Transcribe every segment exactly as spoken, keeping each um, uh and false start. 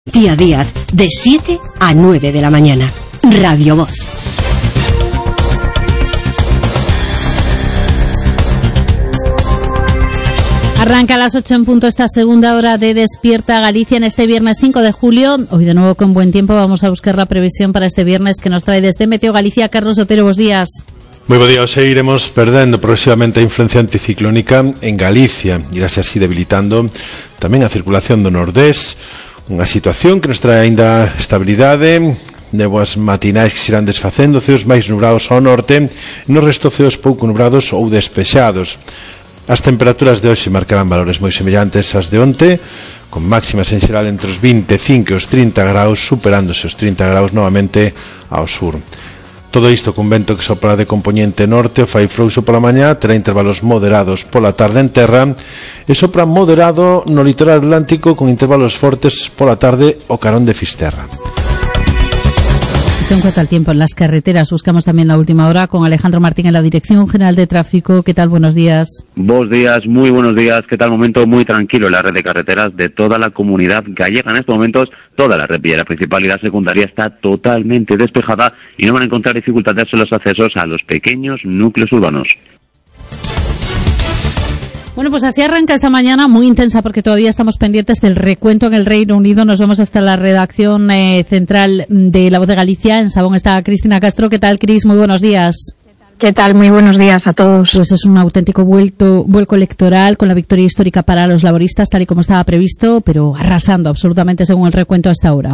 Día a día, de siete a nueve de la mañana. Radio Voz. Arranca a las ocho en punto esta segunda hora de Despierta Galicia en este viernes cinco de julio. Hoy de nuevo con buen tiempo vamos a buscar la previsión para este viernes que nos trae desde Meteo Galicia. Carlos Otero, buenos días. Moi bo día, hoxe iremos perdendo progresivamente a influencia anticiclónica en Galicia. Irase así debilitando tamén a circulación do nordés, unha situación que nos trae aínda estabilidade, néboas matinais que se irán desfacendo, ceos máis nubrados ao norte, e no resto ceos pouco nubrados ou despexados. As temperaturas de hoxe marcarán valores moi semellantes ás de onte, con máximas en xeral entre os vinte e cinco e os trinta graus, superándose os trinta graus novamente ao sur. Todo isto con vento que sopra de compoñente norte, o fai frouxo pola mañá, terá intervalos moderados pola tarde en terra, e sopra moderado no litoral atlántico con intervalos fortes pola tarde o carón de Fisterra. En cuanto al tiempo en las carreteras, buscamos también la última hora con Alejandro Martín en la Dirección General de Tráfico. ¿Qué tal? Buenos días. Buenos días, muy buenos días. ¿Qué tal? Momento muy tranquilo en la red de carreteras de toda la comunidad gallega. En estos momentos, toda la red viaria principal y la secundaria está totalmente despejada y no van a encontrar dificultades en los accesos a los pequeños núcleos urbanos. Bueno, pues así arranca esta mañana muy intensa porque todavía estamos pendientes del recuento en el Reino Unido. Nos vamos hasta la redacción eh, central de La Voz de Galicia. En Sabón está Cristina Castro. ¿Qué tal, Cris? Muy buenos días. ¿Qué tal? Muy buenos días a todos. Pues es un auténtico vuelto, vuelco electoral con la victoria histórica para los laboristas, tal y como estaba previsto, pero arrasando absolutamente según el recuento hasta ahora.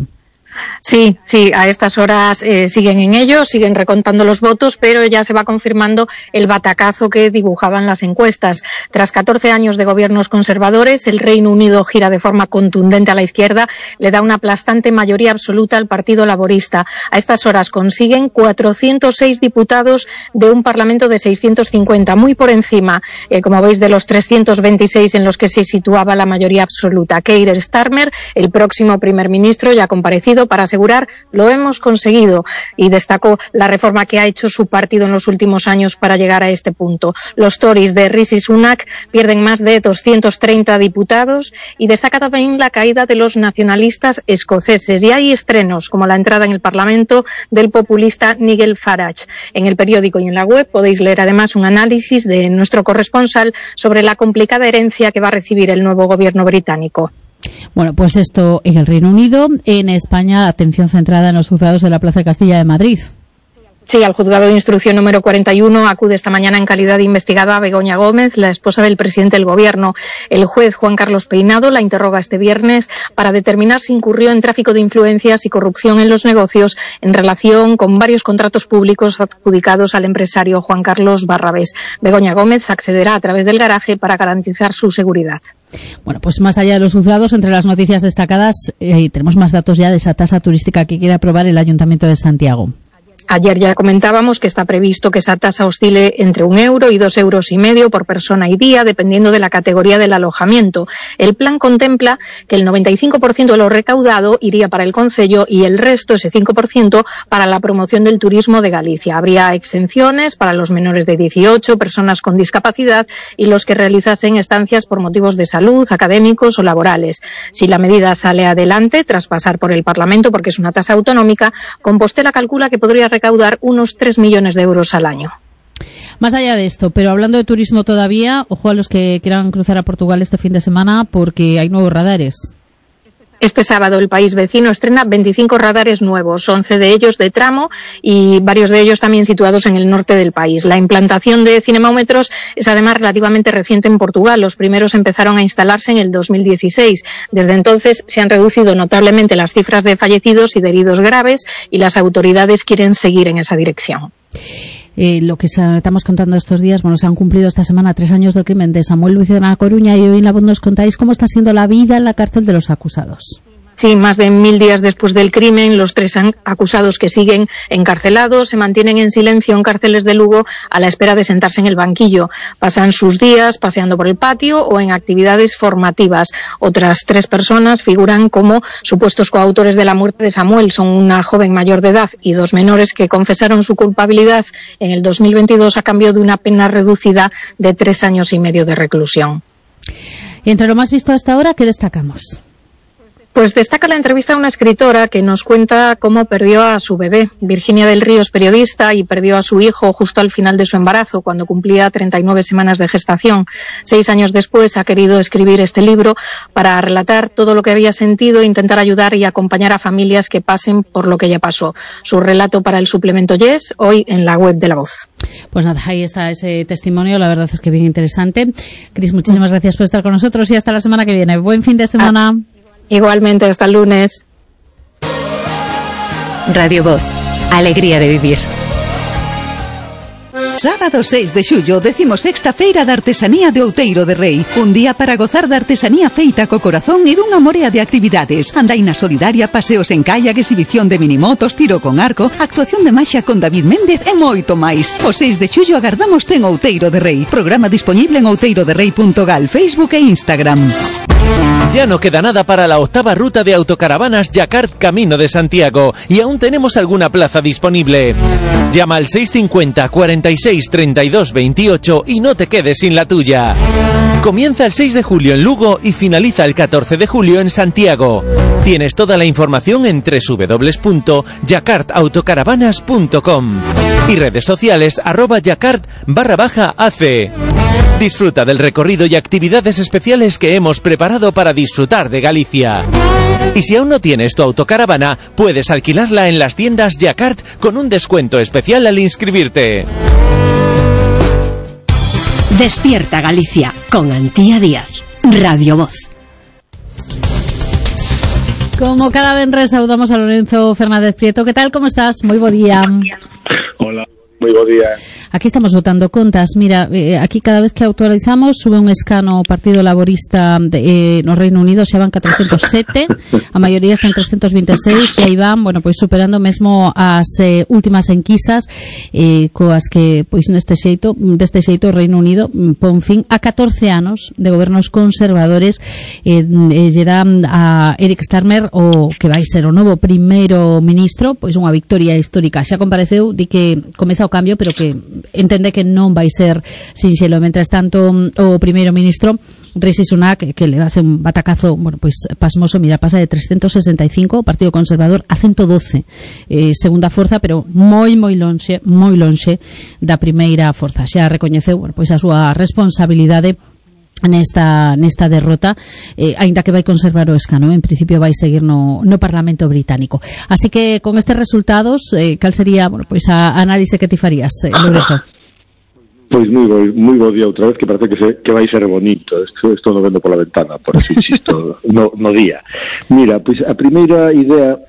Sí, sí, a estas horas eh, siguen en ello, siguen recontando los votos, pero ya se va confirmando el batacazo que dibujaban las encuestas. Tras catorce años de gobiernos conservadores, el Reino Unido gira de forma contundente a la izquierda, le da una aplastante mayoría absoluta al Partido Laborista. A estas horas consiguen cuatrocientos seis diputados de un Parlamento de seiscientos cincuenta, muy por encima, eh, como veis, de los trescientos veintiséis en los que se situaba la mayoría absoluta. Keir Starmer, el próximo primer ministro, ya ha comparecido para asegurar lo hemos conseguido, y destacó la reforma que ha hecho su partido en los últimos años para llegar a este punto. Los Tories de Rishi Sunak pierden más de doscientos treinta diputados y destaca también la caída de los nacionalistas escoceses, y hay estrenos como la entrada en el Parlamento del populista Nigel Farage. En el periódico y en la web podéis leer además un análisis de nuestro corresponsal sobre la complicada herencia que va a recibir el nuevo gobierno británico. Bueno, pues esto en el Reino Unido. En España, atención centrada en los juzgados de la Plaza de Castilla de Madrid. Sí, al juzgado de instrucción número cuarenta y uno acude esta mañana en calidad de investigada Begoña Gómez, la esposa del presidente del gobierno. El juez Juan Carlos Peinado la interroga este viernes para determinar si incurrió en tráfico de influencias y corrupción en los negocios en relación con varios contratos públicos adjudicados al empresario Juan Carlos Barrabés. Begoña Gómez accederá a través del garaje para garantizar su seguridad. Bueno, pues más allá de los juzgados, entre las noticias destacadas, eh, tenemos más datos ya de esa tasa turística que quiere aprobar el Ayuntamiento de Santiago. Ayer ya comentábamos que está previsto que esa tasa oscile entre un euro y dos euros y medio por persona y día, dependiendo de la categoría del alojamiento. El plan contempla que el noventa y cinco por ciento de lo recaudado iría para el concello y el resto, ese cinco por ciento, para la promoción del turismo de Galicia. Habría exenciones para los menores de dieciocho, personas con discapacidad y los que realizasen estancias por motivos de salud, académicos o laborales. Si la medida sale adelante, tras pasar por el Parlamento, porque es una tasa autonómica, Compostela calcula que podría recaudar unos tres millones de euros al año. Más allá de esto, pero hablando de turismo todavía, ojo a los que quieran cruzar a Portugal este fin de semana porque hay nuevos radares. Este sábado el país vecino estrena veinticinco radares nuevos, once de ellos de tramo y varios de ellos también situados en el norte del país. La implantación de cinemómetros es además relativamente reciente en Portugal. Los primeros empezaron a instalarse en el dos mil dieciséis. Desde entonces se han reducido notablemente las cifras de fallecidos y de heridos graves y las autoridades quieren seguir en esa dirección. Eh, lo que estamos contando estos días, bueno, se han cumplido esta semana tres años del crimen de Samuel Luis de La Coruña y hoy en La Voz nos contáis cómo está siendo la vida en la cárcel de los acusados. Sí, más de mil días después del crimen, los tres acusados que siguen encarcelados se mantienen en silencio en cárceles de Lugo a la espera de sentarse en el banquillo. Pasan sus días paseando por el patio o en actividades formativas. Otras tres personas figuran como supuestos coautores de la muerte de Samuel. Son una joven mayor de edad y dos menores que confesaron su culpabilidad en el dos mil veintidós a cambio de una pena reducida de tres años y medio de reclusión. Y entre lo más visto hasta ahora, ¿qué destacamos? Pues destaca la entrevista a una escritora que nos cuenta cómo perdió a su bebé. Virginia del Río es periodista y perdió a su hijo justo al final de su embarazo, cuando cumplía treinta y nueve semanas de gestación. Seis años después ha querido escribir este libro para relatar todo lo que había sentido e intentar ayudar y acompañar a familias que pasen por lo que ella pasó. Su relato para el suplemento Yes, hoy en la web de La Voz. Pues nada, ahí está ese testimonio, la verdad es que bien interesante. Cris, muchísimas gracias por estar con nosotros y hasta la semana que viene. Buen fin de semana. Ah. Igualmente, hasta el lunes. Radio Voz, alegría de vivir. Sábado seis de xullo, decimosexta Feira de Artesanía de Outeiro de Rei. Un día para gozar da artesanía feita co corazón e dunha morea de actividades. Andaina solidaria, paseos en kayak, exhibición de minimotos, tiro con arco, actuación de maxia con David Méndez e moito máis. O seis de xullo agardamos en Outeiro de Rei. Programa disponible en outeiro de rei punto gal, Facebook e Instagram. Ya no queda nada para la octava ruta de autocaravanas Jacart Camino de Santiago y aún tenemos alguna plaza disponible. Llama al seis cincuenta, cuarenta y seis, treinta y dos, veintiocho y no te quedes sin la tuya. Comienza el seis de julio en Lugo y finaliza el catorce de julio en Santiago. Tienes toda la información en doble u doble u doble u punto jacart autocaravanas punto com y redes sociales arroba jacart barra baja ac. Disfruta del recorrido y actividades especiales que hemos preparado para disfrutar de Galicia. Y si aún no tienes tu autocaravana, puedes alquilarla en las tiendas Jacart con un descuento especial al inscribirte. Despierta Galicia con Antía Díaz, Radio Voz. Como cada vez saludamos a Lorenzo Fernández Prieto. ¿Qué tal? ¿Cómo estás? Muy buen día. Hola, muy buen día. Aquí estamos votando contas. Mira, eh, aquí cada vez que actualizamos sube un escano o Partido Laborista de, eh, no Reino Unido, xa van catro-cientos sete, a maioría están trescientos veintiséis e aí van, bueno, pois superando mesmo as eh, últimas enquisas eh, coas que, pois neste xeito, deste xeito o Reino Unido pon fin a catorce anos de gobernos conservadores eh, eh, lle dan a Eric Starmer o que vai ser o novo primeiro ministro, pois unha victoria histórica. Xa compareceu, di que comeza o cambio, pero que entende que non vai ser sinxelo. Mentres tanto, o primeiro ministro Rishi Sunak, que le va a ser un batacazo, bueno, pois pasmoso, mira, pasa de trescientos sesenta e cinco o Partido Conservador a ciento doce, eh, segunda forza, pero moi moi lonxe, moi lonxe da primeira forza. Xa recoñeceu, bueno, pois a súa responsabilidade nesta nesta derrota, eh, aínda que vai conservar o escano, en principio vai seguir no, no Parlamento británico. Así que con estes resultados, eh, cal sería, bueno, pois a análise que ti farías, eh, Lorenzo? Pois moi bo, moi bo día outra vez, que parece que, se, que vai ser bonito. Estou, estou no vendo pola ventana, por eso insisto no, no día. Mira, pois a primeira idea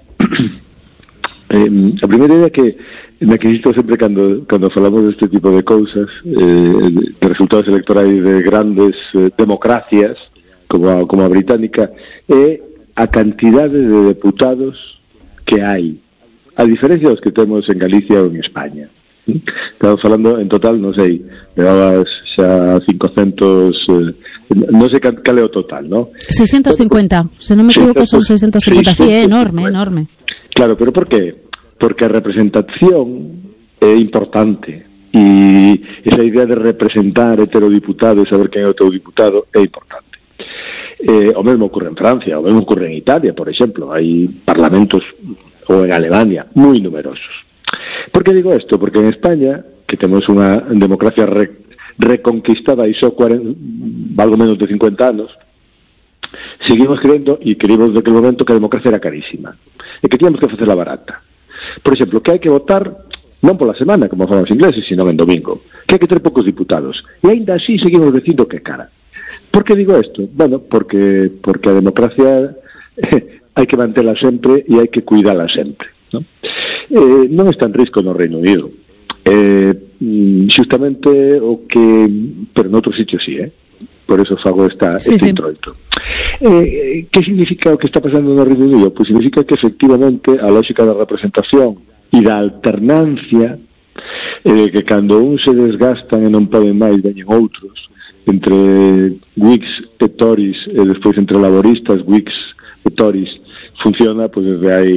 eh, a primeira idea que na que insisto sempre cando, cando falamos deste tipo de cousas, eh, de resultados electorais de grandes eh, democracias como a, como a británica, é a cantidade de deputados que hai, a diferencia dos que temos en Galicia ou en España. Estamos falando en total, non sei, levabas xa cincocentos, eh, non sei cal é o total, ¿no? seiscientos cincuenta, se non me equivoco son seiscientos cincuenta, sí, é enorme, enorme. Claro, pero por qué? Porque a representación é importante e esa idea de representar e ter o diputado e saber quen é o teu diputado é importante. Eh, o mesmo ocurre en Francia, o mesmo ocurre en Italia, por exemplo, hai parlamentos, ou en Alemania, moi numerosos. Por que digo isto? Porque en España, que temos unha democracia re, reconquistada e só cuarenta, algo menos de cincuenta anos, seguimos creendo, e creímos desde aquel momento, que a democracia era carísima e que tíamos que facela barata. Por exemplo, que hai que votar non pola semana, como fan os ingleses, sino en domingo, que hai que ter poucos diputados, e aínda así seguimos dicindo que cara. Por que digo isto? Bueno, porque porque a democracia eh, hai que mantela sempre e hai que cuidala sempre, non? Eh, non está en risco no Reino Unido, eh, xustamente o que, pero noutros sitios sí, eh? Por eso fago esta, sí, este sí. introito. Eh, que significa o que está pasando no Reino Unido? Pois significa que efectivamente a lógica da representación e da alternancia, eh, que cando un se desgastan e non poden máis veñen outros, entre Whigs e Tories e despois entre laboristas, Whigs e Tories, funciona pois desde hai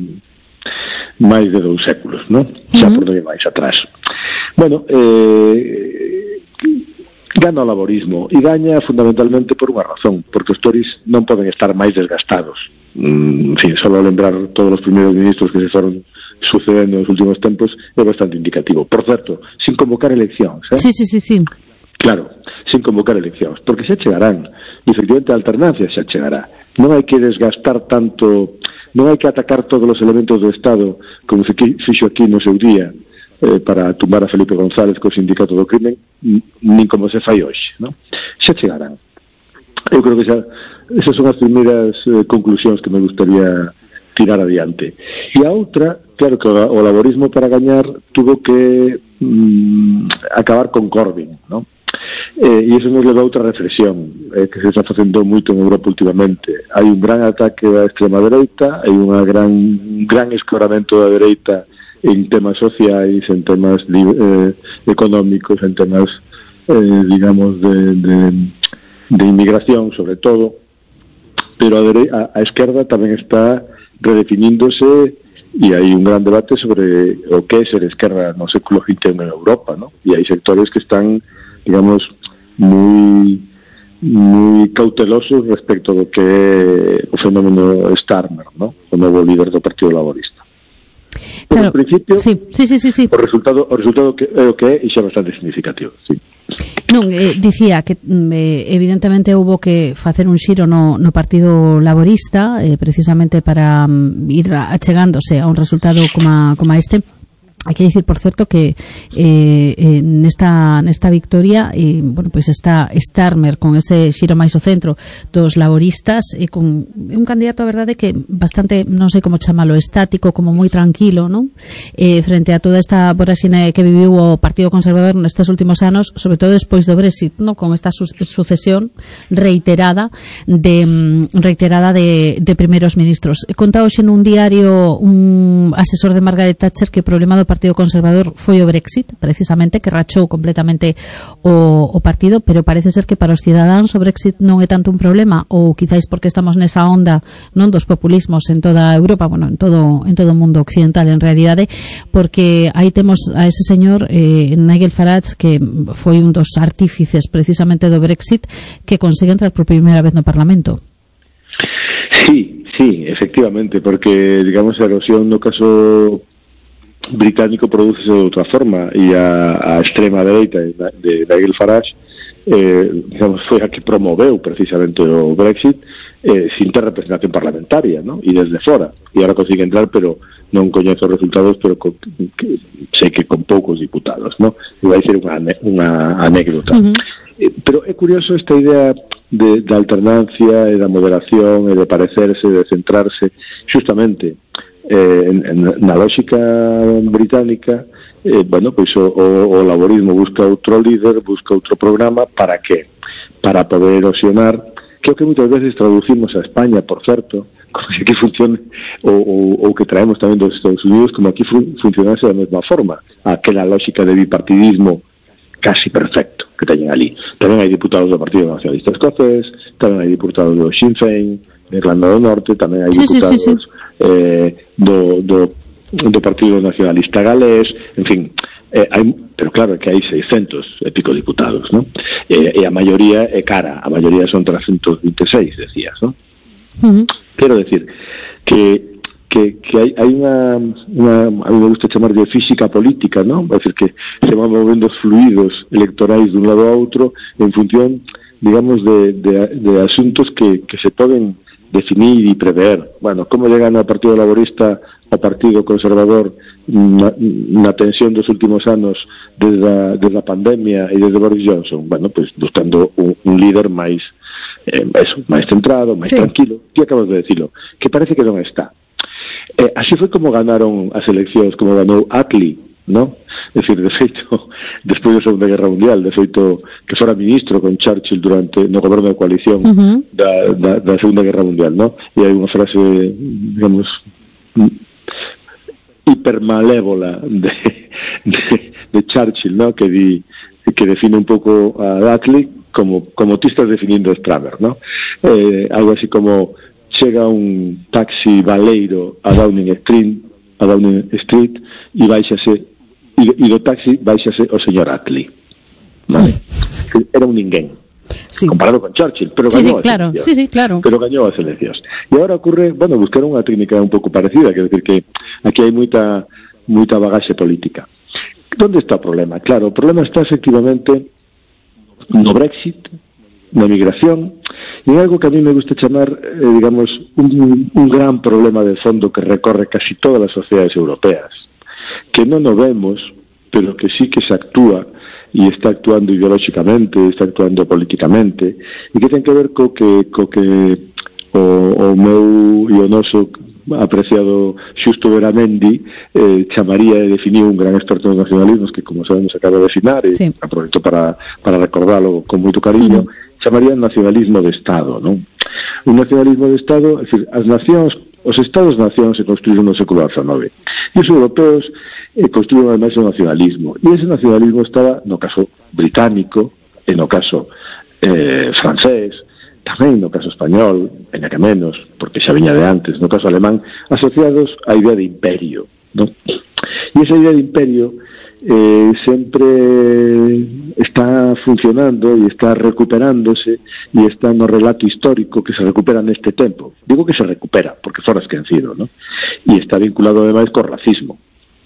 máis de dous séculos, non? Xa uh-huh. por non máis atrás. Bueno, eh gana o laborismo, e gaña fundamentalmente por unha razón, porque os Tories non poden estar máis desgastados. Mm, en fin, solo lembrar todos os primeiros ministros que se foron sucedendo nos últimos tempos é bastante indicativo. Por certo, sin convocar eleccións, eh? Sí, sí, sí, sí. Claro, sin convocar eleccións, porque xa chegarán, e efectivamente a alternancia xa chegará. Non hai que desgastar tanto, non hai que atacar todos os elementos do Estado como se fixo aquí no seu día eh, para tumbar a Felipe González co sindicato do crimen, nin como se fai hoxe, non? Xa chegarán. Eu creo que xa, esas son as primeiras eh, conclusións que me gustaría tirar adiante. E a outra, claro que o, o laborismo para gañar tuvo que mm, acabar con Corbyn, non? Eh, e iso nos leva a outra reflexión eh, que se está facendo moito en Europa últimamente. Hai un gran ataque á extrema dereita, hai unha gran, un gran escoramento da dereita en temas sociais, en temas eh, económicos, en temas eh, digamos de, de, de inmigración sobre todo, pero a, dere- a, a esquerda tamén está redefiníndose e hai un gran debate sobre o que é ser esquerda no século vinte en Europa, ¿no? E hai sectores que están, digamos, moi moi cautelosos respecto do que é o fenómeno Starmer, ¿no? O novo líder do Partido Laborista. Pero, claro, en principio, sí, sí, sí, sí, sí. o resultado o resultado que é o que é e xa bastante significativo, sí. Non, eh, dicía que eh, evidentemente houbo que facer un xiro no, no Partido Laborista eh, precisamente para um, ir achegándose a un resultado como, como este. Hai que dicir, por certo, que eh, eh, nesta, nesta victoria eh, bueno, pues está Starmer con ese xiro máis ao centro dos laboristas e eh, con un candidato, a verdade, que bastante, non sei como chamalo, estático, como moi tranquilo, non? Eh, frente a toda esta voraxine que viviu o Partido Conservador nestes últimos anos, sobre todo despois do Brexit, non? Con esta su- sucesión reiterada de reiterada de, de primeiros ministros. Conta hoxe nun diario un asesor de Margaret Thatcher que o problema do Partido Conservador foi o Brexit, precisamente, que rachou completamente o, o partido, pero parece ser que para os cidadáns o Brexit non é tanto un problema, ou quizáis porque estamos nesa onda, non, dos populismos en toda Europa, bueno, en todo en todo o mundo occidental en realidade, porque aí temos a ese señor eh, Nigel Farage, que foi un dos artífices precisamente do Brexit, que consegue entrar por primeira vez no Parlamento. Sí, sí, efectivamente, porque, digamos, a erosión no caso británico produce de outra forma e a, a extrema dereita de Nigel Farage eh, digamos, foi a que promoveu precisamente o Brexit eh, sin ter representación parlamentaria, ¿no? E desde fora, e agora consigue entrar, pero non coñezo os resultados, pero con, que, sei que con poucos diputados, ¿no? E vai ser unha, unha anécdota. Uh-huh. eh, pero é curioso esta idea de, de alternancia e da moderación e de parecerse, de centrarse justamente Eh, en, en, na lógica británica, eh, bueno, pois o, o, o laborismo busca outro líder, busca outro programa, para que? Para poder erosionar, que é o que moitas veces traducimos a España, por certo, como se aquí funcione, ou, ou, ou que traemos tamén dos Estados Unidos, como aquí fun, funcionase da mesma forma, aquela lógica de bipartidismo casi perfecto que teñen ali. Tamén hai diputados do Partido Nacionalista Escocés, tamén hai diputados do Sinn Féin, de Irlanda do Norte, tamén hai sí, diputados sí, sí, sí. Eh, do, do, do Partido Nacionalista Galés, en fin, eh, hai, pero claro que hai seiscentos e pico diputados, ¿no? E, e a maioría é cara, a maioría son trescentos veintiséis, decías, ¿no? Uh-huh. Quero decir que que, que hai, hai unha, unha, a mí me gusta chamar de física política, ¿no? É dicir, que se van movendo os fluidos electorais dun lado a outro en función, digamos, de, de, de asuntos que, que se poden definir e prever. Bueno, como llegan ao Partido Laborista ao Partido Conservador na, na tensión dos últimos anos desde a, desde a pandemia e desde Boris Johnson? Bueno, pues buscando un, un líder máis eh, eso, máis centrado, máis sí. tranquilo. Ti acabas de decirlo, que parece que non está. Eh, así foi como ganaron as eleccións, como ganou Attlee, ¿no? É dicir, de feito, despois da Segunda Guerra Mundial, de feito que fora ministro con Churchill durante no goberno de coalición uh-huh. da, da, da Segunda Guerra Mundial, ¿no? E hai unha frase, digamos, hipermalévola de, de, de Churchill, ¿no? Que di, que define un pouco a Attlee como, como ti estás definindo a Starmer, ¿no? Eh, algo así como chega un taxi baleiro a Downing Street a Downing Street e baixase e, e do taxi baixase o señor Attlee, vale? era un ninguén. Sí. Comparado con Churchill, pero sí, gañou sí, as claro. eleccións. Sí, sí, claro. Pero gañou as eleccións. E agora ocurre, bueno, buscar unha técnica un pouco parecida, quer decir que aquí hai moita moita bagaxe política. Onde está o problema? Claro, o problema está efectivamente no Brexit, na migración, e algo que a mí me gusta chamar, eh, digamos, un, un gran problema de fondo que recorre casi todas as sociedades europeas, que non o vemos, pero que sí que se actúa e está actuando ideolóxicamente, está actuando políticamente, e que ten que ver co que, co que o, o meu e o noso apreciado Xusto Beramendi eh, chamaría e definiu un gran experto nos nacionalismos que, como sabemos, acaba de afinar e sí. aproveito para, para recordalo con moito cariño, sí. Chamaría nacionalismo de Estado, non? Un nacionalismo de Estado, é dicir, as nacións, os Estados-nacións se construíron no século dezenove e os europeos eh, construíron ademais o nacionalismo, e ese nacionalismo estaba no caso británico e no caso eh, francés, tamén no caso español, en que menos, porque xa viña de antes, no caso alemán, asociados á idea de imperio, ¿no? E esa idea de imperio eh, sempre está funcionando e está recuperándose e está no relato histórico que se recupera neste tempo. Digo que se recupera, porque fora esquecido, ¿no? E está vinculado ademais co racismo.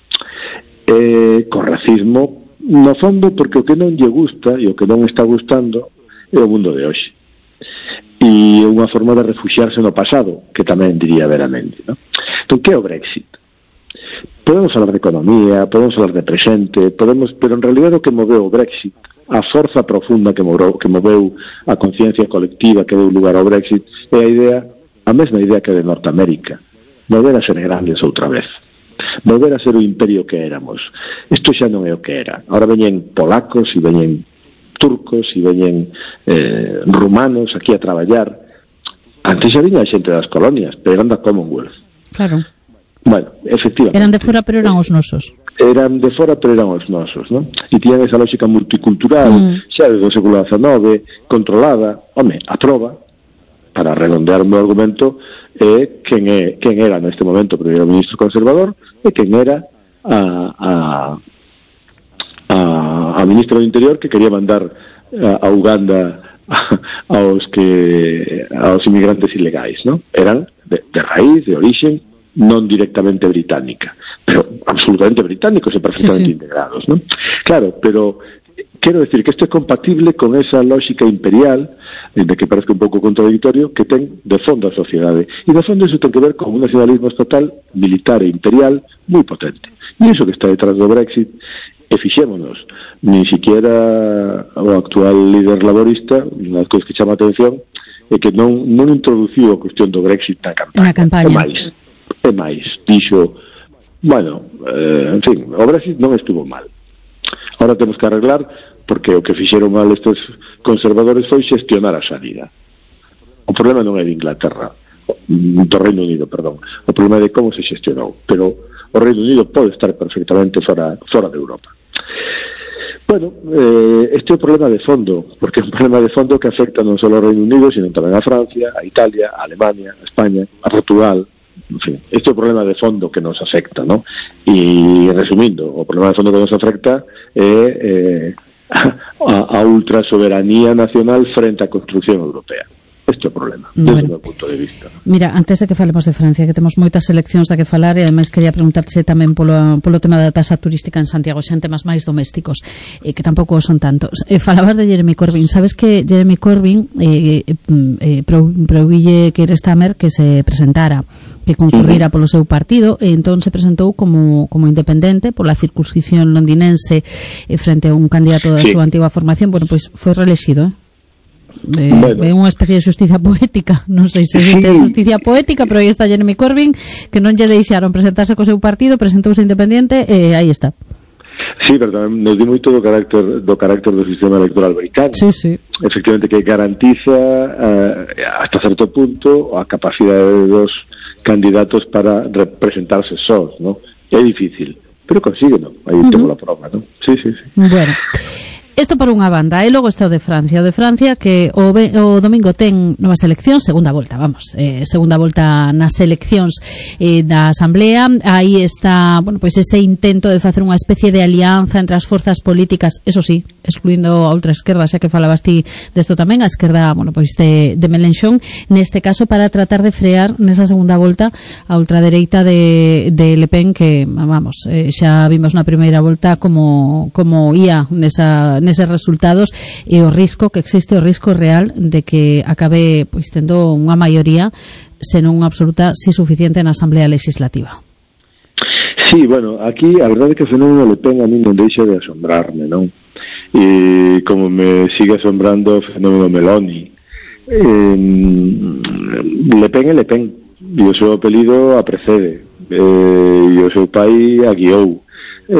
Eh, co racismo, no fondo, porque o que non lle gusta e o que non está gustando é o mundo de hoxe. E unha forma de refuxiarse no pasado, que tamén diría veramente, ¿no? Entón, que é o Brexit? Podemos falar de economía, podemos falar de presente, podemos, pero en realidad o que moveu o Brexit, a forza profunda que moveu, que moveu a conciencia colectiva que deu lugar ao Brexit, é a idea, a mesma idea que de Norteamérica, volver a ser grandes outra vez, volver a ser o imperio que éramos. Isto xa non é o que era. Ahora veñen polacos e veñen turcos e veñen eh, rumanos aquí a traballar. Antes xa viña a xente das colonias, pero eran da Commonwealth. Claro. Bueno, efectivamente. Eran de fora, pero eran os nosos. Eran de fora, pero eran os nosos, ¿no? E tiñan esa lógica multicultural, mm. xa desde o século dezenove, controlada. Home, a prova, para redondear o meu argumento, é quen, é, quen era neste momento o primeiro ministro conservador e quen era a... a a ministro do Interior que quería mandar a Uganda aos que aos inmigrantes ilegais, ¿no? Eran de, de raíz, de origen non directamente británica, pero absolutamente británicos e perfectamente sí, sí. integrados, ¿no? Claro, pero quero decir que isto é compatible con esa lógica imperial, de que parece un pouco contradictorio, que ten de fondo a sociedade. E de fondo iso ten que ver con un nacionalismo estatal, militar e imperial moi potente. E iso que está detrás do Brexit, e fixémonos, ni siquiera o actual líder laborista, unha das cousas que chama a atención, é que non, non introduciu a cuestión do Brexit na campaña. Na campaña. É máis, é máis, dixo, bueno, eh, en fin, o Brexit non estuvo mal. Ahora temos que arreglar, porque o que fixeron mal estes conservadores foi xestionar a salida. O problema non é de Inglaterra, do Reino Unido, perdón. O problema é de como se xestionou, pero o Reino Unido pode estar perfectamente fora, fora de Europa. Bueno, eh, este é o problema de fondo, porque é un problema de fondo que afecta non só ao Reino Unido, sino tamén a Francia, a Italia, a Alemania, a España, a Portugal. En fin, este é o problema de fondo que nos afecta, ¿no? E, resumindo, o problema de fondo que nos afecta é eh, a, a ultrasoberanía nacional frente á construcción europea. Este é o problema, desde bueno, o meu punto de vista. Mira, antes de que falemos de Francia, que temos moitas seleccións da que falar, e ademais quería preguntarte tamén polo, polo tema da tasa turística en Santiago, xa en temas máis domésticos, eh, que tampouco son tantos. Eh, falabas de Jeremy Corbyn. Sabes que Jeremy Corbyn eh, eh, prohibille Keir Starmer que se presentara, que concurrira polo seu partido, e entón se presentou como, como independente pola circunscripción londinense eh, frente a un candidato da sí. súa antiga formación. Bueno, pois foi reelexido, eh? É bueno. unha especie de xustiza poética, non sei se existe sí. xusticia poética, pero aí está Jeremy Corbyn, que non lle deixaron presentarse co seu partido, presentouse independente e aí está. Sí, pero nos di moito do carácter do carácter do sistema electoral británico. Sí, sí. Efectivamente, que garantiza uh, hasta certo punto a capacidade dos candidatos para representarse sós, ¿no? É difícil, pero consígueno. Aí uh-huh. temos a prova, ¿no? Sí, sí, sí. Bueno. Isto por unha banda, e logo está o de Francia. O de Francia que o, ve, o domingo ten novas eleccións, segunda volta, vamos, eh, segunda volta nas eleccións eh, da Asamblea. Aí está, bueno, pois ese intento de facer unha especie de alianza entre as forzas políticas, eso sí, excluindo a outra esquerda, xa que falabas ti desto tamén, a esquerda, bueno, pois de, de Mélenchon, neste caso para tratar de frear nesa segunda volta a ultradereita de, de Le Pen, que, vamos, eh, xa vimos na primeira volta como, como ia nesa, neses resultados, e o risco que existe, o risco real de que acabe pois tendo unha maioría, senón unha absoluta, si suficiente na Asamblea Legislativa. Sí, bueno, aquí a verdade é que o fenómeno Le Pen a mí non deixa de asombrarme, non? E como me sigue asombrando o fenómeno Meloni. Eh, Le Pen é Le Pen, e o seu apelido a precede, eh, e o seu pai a guiou. Eh,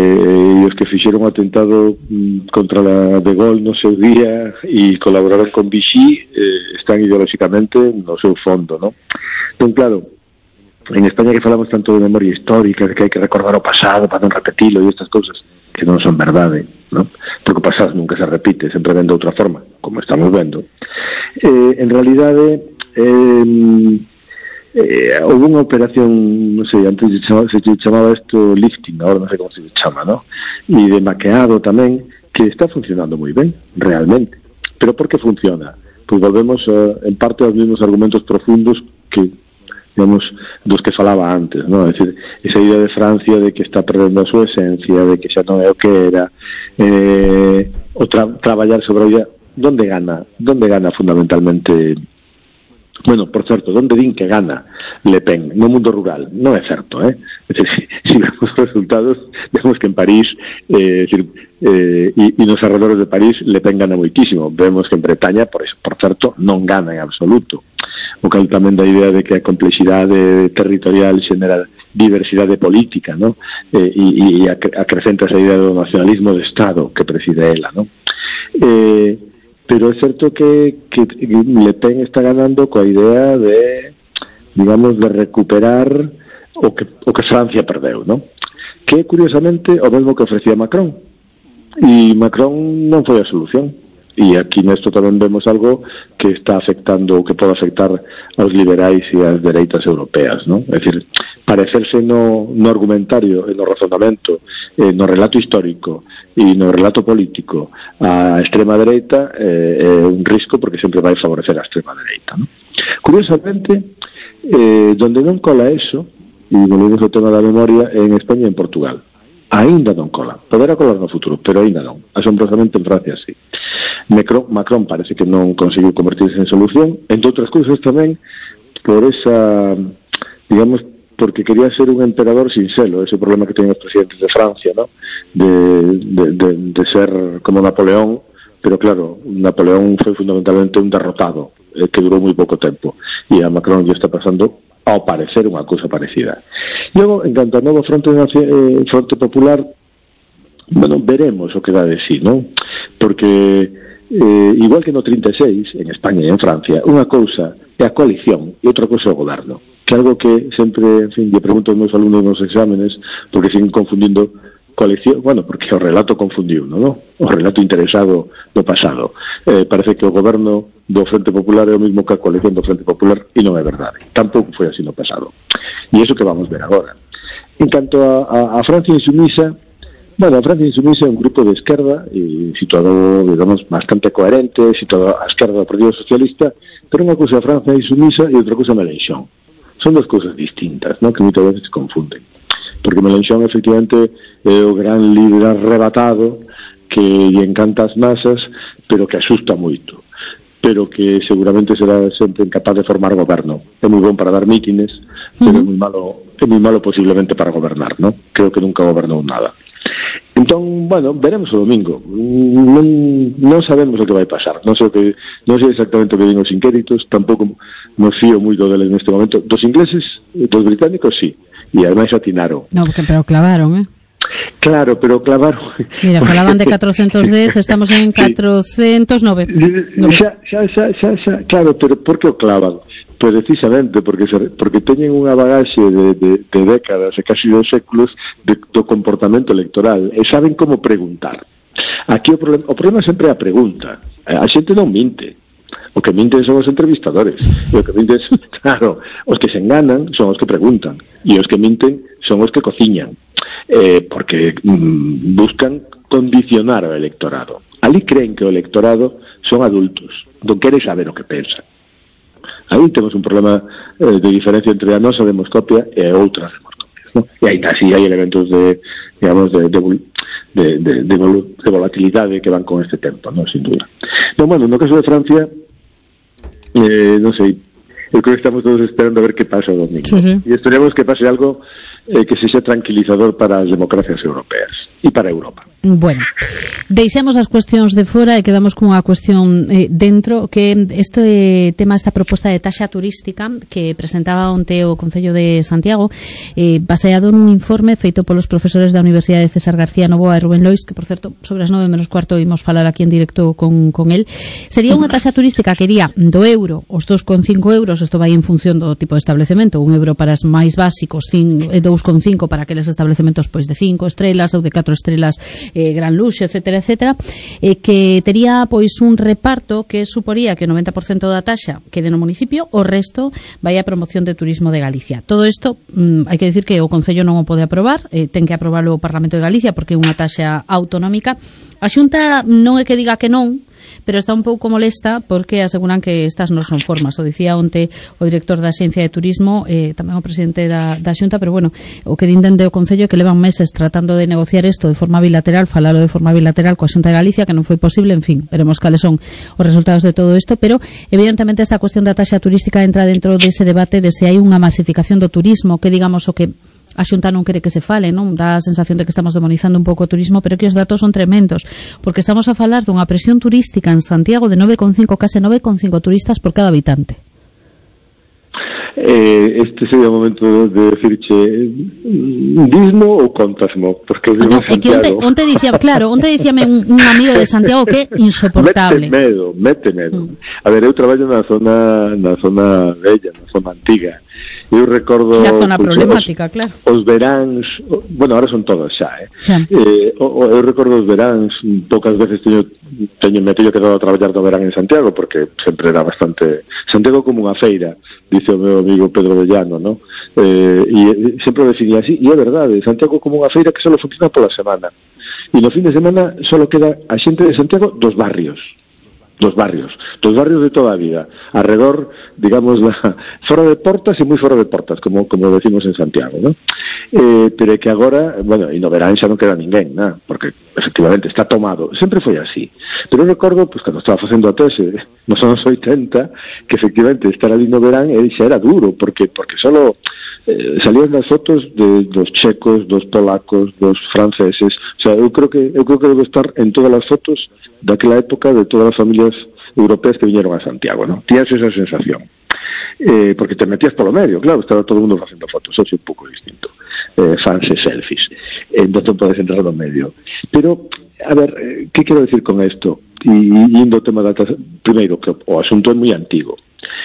e os que fixeron o atentado contra la De Gaulle no seu día e colaboraron con Vichy eh, están ideolóxicamente no seu fondo, ¿no? Entón, claro, en España que falamos tanto de memoria histórica, de que hai que recordar o pasado para non repetilo e estas cousas que non son verdade, ¿no? Porque o pasado nunca se repite, sempre ven de outra forma, como estamos vendo. Eh, en realidade eh, Eh, houve unha operación, non sei, antes se chamaba, se chamaba isto lifting, agora non sei como se chama, ¿no? E de maqueado tamén, que está funcionando moi ben, realmente. Pero por que funciona? Pois volvemos uh, en parte aos mesmos argumentos profundos que, digamos, dos que falaba antes, ¿no? É dicir, esa idea de Francia de que está perdendo a súa esencia, de que xa non é o que era, eh, o tra traballar sobre a idea, donde gana, donde gana fundamentalmente. Bueno, por certo, onde din que gana Le Pen? No mundo rural. Non é certo, eh? É dicir, si, si vemos os resultados, vemos que en París, eh, decir, eh, e, e nos arredores de París, Le Pen gana moitísimo. Vemos que en Bretaña, por, eso, por certo, non gana en absoluto. O cal tamén da idea de que a complexidade territorial xenera diversidade política, ¿no? Eh, e, e acrecenta esa idea do nacionalismo de Estado que preside ela, ¿no? Eh, pero é certo que, que Le Pen está ganando coa idea de, digamos, de recuperar o que, o que Francia perdeu, ¿no? Que, curiosamente, o mesmo que ofrecía Macron. E Macron non foi a solución. E aquí nesto tamén vemos algo que está afectando, que pode afectar aos liberais e ás dereitas europeas, ¿no? É dicir, parecerse no, no argumentario, no razonamento, eh, no relato histórico e no relato político a extrema dereita eh, é un risco porque sempre vai favorecer a extrema dereita, ¿no? Curiosamente, eh, donde non cola eso, e volvemos ao tema da memoria, en España e en Portugal. Ainda non cola, poderá colar no futuro, pero ainda non, asombrosamente en Francia sí. Macron, Macron parece que non conseguiu convertirse en solución, entre outras cousas tamén por esa, digamos, porque quería ser un emperador sin selo, ese problema que teñen os presidentes de Francia, ¿no? de, de, de, de ser como Napoleón, pero claro, Napoleón foi fundamentalmente un derrotado eh, que durou moi pouco tempo, e a Macron lle está pasando ao parecer unha cousa parecida. Logo, en canto ao novo fronte, eh, fronte popular, bueno, veremos o que dá de sí, non? Porque, eh, igual que no trinta e seis, en España e en Francia, unha cousa é a coalición e outra cousa é o goberno. Que é algo que sempre, en fin, lle pregunto aos meus alumnos nos exámenes, porque siguen confundindo coalición, bueno, porque o relato confundiu, non? O relato interesado do pasado. Eh, parece que o goberno do Frente Popular é o mismo que a coalición do Frente Popular e non é verdade. Tampouco foi así no pasado. E iso que vamos ver agora. En canto a, a, a Francia insumisa, bueno, a Francia insumisa é un grupo de esquerda e situado, digamos, bastante coherente, situado a esquerda do Partido Socialista, pero unha cousa a Francia insumisa e outra cousa a Mélenchon. Son dos cousas distintas, ¿no? Que moitas veces se confunden. Porque Mélenchon efectivamente é o gran líder arrebatado que lle encanta as masas, pero que asusta moito, pero que seguramente será sempre incapaz de formar goberno. É moi bon para dar mítines, pero é moi malo, é moi malo posiblemente para gobernar, ¿no? Creo que nunca gobernou nada. Entón, bueno, veremos o domingo. Non, non sabemos o que vai pasar. Non sei, o que, non sei exactamente o que din os inquéritos, tampouco nos fío moito deles neste momento. Dos ingleses, dos británicos, sí. E ademais atinaron. No, porque pero clavaron, eh? Claro, pero clavaron. Mira, falaban de catrocentos dez, estamos en catrocentos nove. Xa, xa, xa, xa, xa, claro, pero por que o clavan? Pois precisamente porque se, porque teñen unha bagaxe de, de, de décadas e casi dos séculos de, do comportamento electoral e saben como preguntar. Aquí o problema, o problema sempre é a pregunta. A xente non minte. O que minten son os entrevistadores. E o que minten, claro, os que se enganan son os que preguntan. E os que minten son os que cociñan. Eh, porque mm, buscan condicionar ao electorado. Ali creen que o electorado son adultos. Non quere saber o que pensan. Aí temos un problema eh, de diferencia entre a nosa demoscopia e outras demoscopias, ¿no? E aí así hai elementos de, digamos, de, de, de, de, de, de volatilidade que van con este tempo, ¿no? Sin duda. No, bueno, no caso de Francia, eh, non sei, eu creo que estamos todos esperando a ver que pasa o domingo. Sí, sí. E esperemos que pase algo eh, que sexa tranquilizador para as democracias europeas e para Europa. Bueno, deixemos as cuestións de fora e quedamos cunha cuestión eh, dentro, que este tema, esta proposta de taxa turística que presentaba onte o Concello de Santiago, eh, baseado nun informe feito polos profesores da Universidade de César García Novoa e Rubén Lois, que por certo, sobre as nove menos cuarto imos falar aquí en directo con, con el. Sería unha taxa turística que iría do euro, os dos con cinco euros, isto vai en función do tipo de establecemento, un euro para os máis básicos, e dous con cinco para aqueles establecementos pois de cinco estrelas ou de catro estrelas, eh, gran luxo, etcétera, etcétera, eh, que tería pois un reparto que suporía que o noventa por cento da taxa quede no municipio, o resto vai a promoción de turismo de Galicia. Todo isto, mm, hai que decir que o Concello non o pode aprobar, eh, ten que aprobarlo o Parlamento de Galicia porque é unha taxa autonómica. A Xunta non é que diga que non, pero está un pouco molesta porque aseguran que estas non son formas. O dicía onte o director da Axencia de Turismo, eh, tamén o presidente da, da Xunta, pero bueno, o que din dende o Concello que levan meses tratando de negociar isto de forma bilateral, falalo de forma bilateral coa Xunta de Galicia, que non foi posible, en fin, veremos cales son os resultados de todo isto, pero evidentemente esta cuestión da taxa turística entra dentro dese debate de se hai unha masificación do turismo, que digamos o que a Xunta non quere que se fale, non? Dá a sensación de que estamos demonizando un pouco o turismo, pero que os datos son tremendos, porque estamos a falar dunha presión turística en Santiago de nove con cinco, case nove con cinco turistas por cada habitante. Eh, este sería o momento de decirche dismo ou contasmo, porque no, é que onte, onte dicía, claro, onte dicíame un, un amigo de Santiago que é insoportable. Mete medo, mete medo. Mm. A ver, eu traballo na zona na zona bella, na zona antiga. Eu recordo a zona pues, problemática, os, claro. Os veráns, bueno, ahora son todos xa, eh. Xa. eh o, o, eu recordo os veráns, poucas veces teño teño me teño quedado a traballar do verán en Santiago porque sempre era bastante Santiago como unha feira, dice o meu amigo Pedro Bellano, ¿no? Eh, e sempre o definía así, e é verdade, Santiago como unha feira que só funciona pola semana. E no fin de semana só queda a xente de Santiago dos barrios. Dos barrios, dos barrios de toda a vida, arredor, digamos, la, fora de portas e moi fora de portas, como como decimos en Santiago, ¿no? Eh, pero é que agora, bueno, e no verán xa non queda ninguén, ¿no? Porque efectivamente está tomado, sempre foi así. Pero eu recordo, pues, cando estaba facendo a tese nos anos oitenta, que efectivamente estar ali no verán xa era duro, porque porque solo eh, salían das fotos de, dos checos, dos polacos, dos franceses, o sea, eu creo que eu creo que debo estar en todas as fotos daquela época de todas as familias europeas que viñeron a Santiago, ¿no? Tías esa sensación. Eh, porque te metías polo medio, claro, estaba todo o mundo facendo fotos, eso é un pouco distinto. Eh, fans e selfies. Eh, non te podes entrar no medio. Pero, a ver, eh, que quero decir con isto? E indo o tema da tasa, primeiro, que o asunto é moi antigo.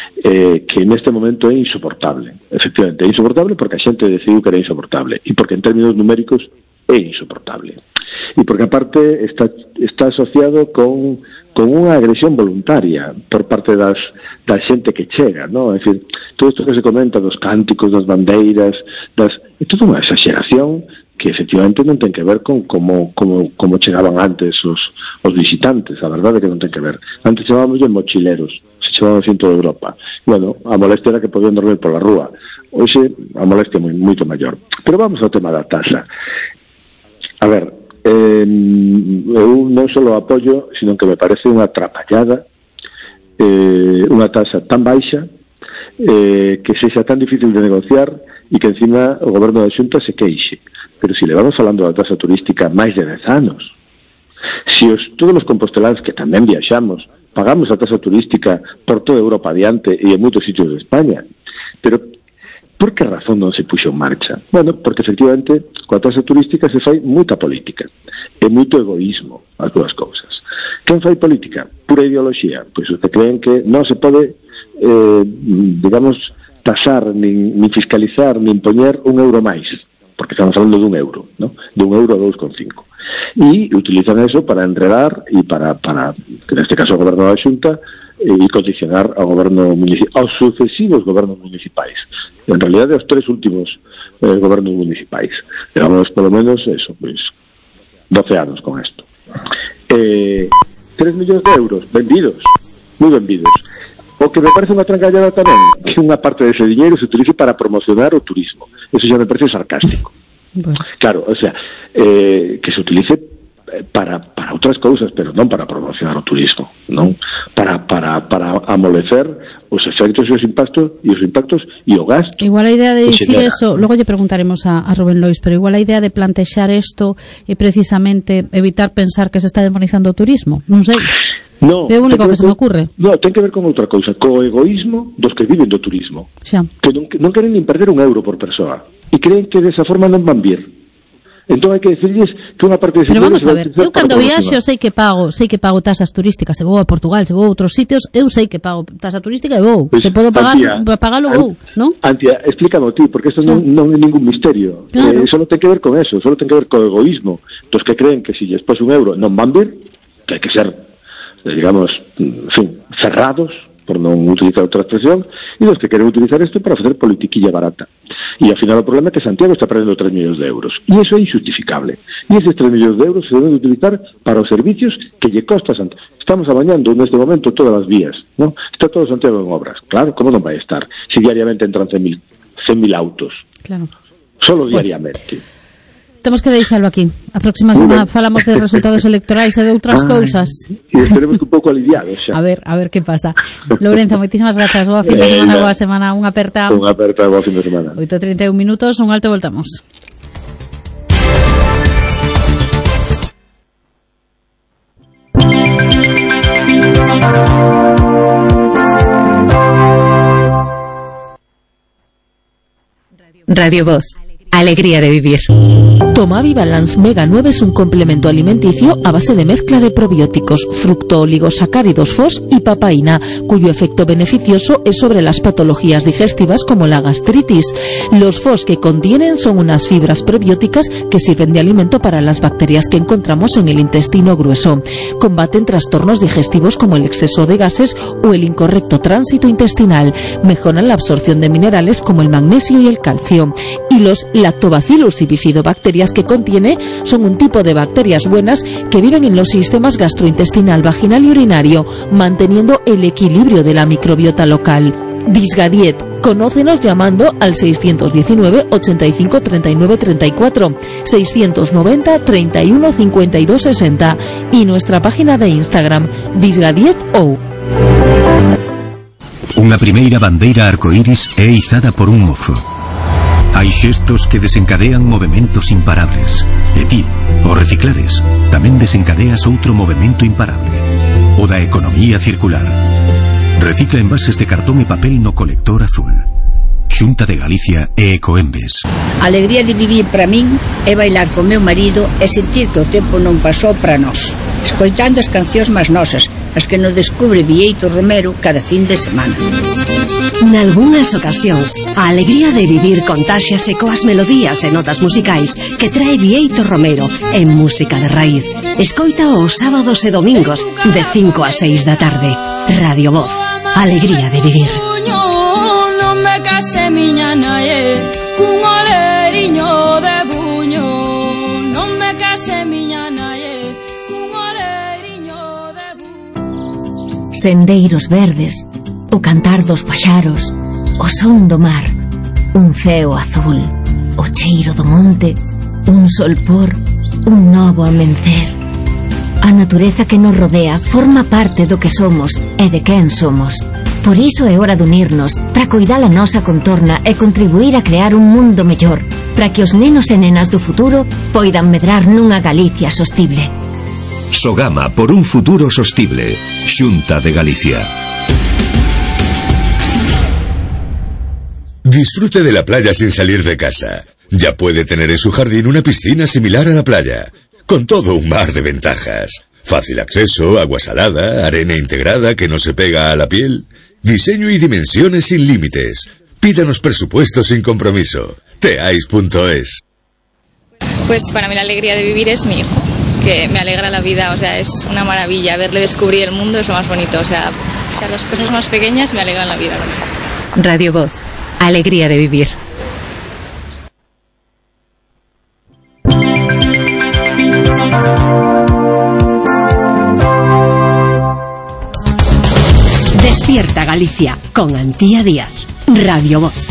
Eh, que neste momento é insoportable. Efectivamente, é insoportable porque a xente decidiu que era insoportable. E porque en términos numéricos é insoportable. E porque aparte está, está asociado con, con unha agresión voluntaria por parte das, da xente que chega, ¿no? É dicir, todo isto que se comenta dos cánticos, das bandeiras, das, é toda unha exageración que efectivamente non ten que ver con como, como, como chegaban antes os, os visitantes, a verdade é que non ten que ver. Antes chamábamos de mochileros, se chamaban cinto de Europa. Bueno, a molestia era que podían dormir pola rúa. Hoxe a molestia é moi, moito maior. Pero vamos ao tema da taxa. A ver, eh, eu non só o apoio, sino que me parece unha atrapallada, eh, unha taxa tan baixa, eh, que sexa tan difícil de negociar e que encima o goberno da Xunta se queixe. Pero se levamos falando da taxa turística máis de dez anos, se os, todos os composteláns que tamén viaxamos pagamos a taxa turística por toda Europa adiante e en moitos sitios de España, pero por que razón non se puxo en marcha? Bueno, porque efectivamente coa taxa turística se fai moita política e moito egoísmo, as dúas cousas. Quen fai política? Pura ideoloxía. Pois os que creen que non se pode eh, digamos tasar, nin, nin fiscalizar, nin poñer un euro máis, porque estamos falando dun euro, ¿no? De un euro a dous con cinco. Y utilizan eso para enredar y para, para en este caso, o goberno da Xunta, e condicionar ao goberno municipal, aos sucesivos gobernos municipais. En realidad, aos tres últimos eh, gobernos municipais. Digamos, polo menos, eso, pues, doce anos con esto. Eh, tres millóns de euros vendidos, moi vendidos. O que me parece unha trancallada tamén, que unha parte dese diñeiro se utilice para promocionar o turismo. Eso xa me parece sarcástico. Bueno. Claro, o sea, eh, que se utilice para, para outras cousas, pero non para promocionar o turismo, non? Para, para, para amolecer os efectos e os impactos e os impactos e o gasto. Igual a idea de dicir eso, logo lle preguntaremos a, a Rubén Lois, pero igual a idea de plantexar isto é precisamente evitar pensar que se está demonizando o turismo, non sei. No, é o único que, que se me ocurre. No, ten que ver con outra cousa, co egoísmo dos que viven do turismo. Xa. Que non, non queren nin perder un euro por persoa e creen que desa forma non van vir. Entón hai que decirles que unha parte de... Pero vamos a ver, eu cando viaxo sei que pago, sei que pago tasas turísticas, se vou a Portugal, se vou a outros sitios, eu sei que pago tasa turística e vou. Pues, se podo pagar, Antía, pagalo vou, non? Antía, explícame ti, porque isto non, non é ningún misterio. Claro. Eh, solo ten que ver con eso, solo ten que ver co egoísmo dos que creen que se lles pos un euro non van vir, que hai que ser, digamos, en fin, cerrados, por non utilizar outra expresión, e dos que queren utilizar isto para facer politiquilla barata. E ao final o problema é que Santiago está perdendo tres millóns de euros. E iso é injustificable. E eses tres millóns de euros se deben utilizar para os servicios que lle costa a Santiago. Estamos amañando neste momento todas as vías, ¿no? Está todo Santiago en obras. Claro, como non vai estar? Se diariamente entran cen mil autos. Claro. Solo diariamente. Bueno. Temos que deixalo aquí. A próxima semana falamos de resultados electorais e de outras cousas. E esperemos que un pouco aliviados xa. A ver, a ver que pasa. Lourenzo, moitísimas grazas. Boa fin de semana, boa semana. Unha aperta. Unha aperta, boa fin de semana. oito e trinta e un minutos, un alto, voltamos. Radio Voz. Alegría de vivir. Tomavi Balance Mega nueve es un complemento alimenticio a base de mezcla de probióticos, fructooligosacáridos F O S y papaína, cuyo efecto beneficioso es sobre las patologías digestivas como la gastritis. Los F O S que contienen son unas fibras prebióticas que sirven de alimento para las bacterias que encontramos en el intestino grueso. Combaten trastornos digestivos como el exceso de gases o el incorrecto tránsito intestinal. Mejoran la absorción de minerales como el magnesio y el calcio. Y los lactobacillus y bifidobacterias que contiene son un tipo de bacterias buenas que viven en los sistemas gastrointestinal, vaginal y urinario, manteniendo el equilibrio de la microbiota local. Disgadiet. Conócenos llamando al seiscientos diecinueve, ochenta y cinco, treinta y nueve, treinta y cuatro, seiscientos noventa, treinta y uno, cincuenta y dos, sesenta y nuestra página de Instagram, disgadietou. Unha primeira bandeira arcoíris é izada por un mozo. Hai xestos que desencadean movementos imparables. E ti, ao reciclares, tamén desencadeas outro movemento imparable. O da economía circular. Recicla envases de cartón e papel no colector azul. Xunta de Galicia e Ecoembes. A alegría de vivir para min é bailar con meu marido e sentir que o tempo non pasou para nós, escoitando as cancións máis nosas, as que nos descubre Bieito Romero cada fin de semana. Nalgúnas ocasións, a alegría de vivir contáxiase coas melodías e notas musicais que trae Bieito Romero en música de raíz. Escoita os sábados e domingos de cinco a seis da tarde. Radio Voz, alegría de vivir. Sendeiros verdes, o cantar dos paxaros, o son do mar, un ceo azul, o cheiro do monte, un solpor, un novo amencer. A natureza que nos rodea forma parte do que somos e de quen somos. Por iso é hora de unirnos para coidar a nosa contorna e contribuir a crear un mundo mellor, para que os nenos e nenas do futuro poidan medrar nunha Galicia sostible. Sogama por un futuro sostible. Xunta de Galicia. Disfrute de la playa sin salir de casa. Ya puede tener en su jardín una piscina similar a la playa, con todo un mar de ventajas. Fácil acceso, agua salada, arena integrada que no se pega a la piel, diseño y dimensiones sin límites. Pídanos presupuestos sin compromiso. teais punto es. Pues para mí la alegría de vivir es mi hijo, que me alegra la vida, o sea, es una maravilla. Verle descubrir el mundo es lo más bonito, o sea, o sea las cosas más pequeñas me alegran la vida. Radio Voz, alegría de vivir. Despierta Galicia con Antía Díaz. Radio Voz.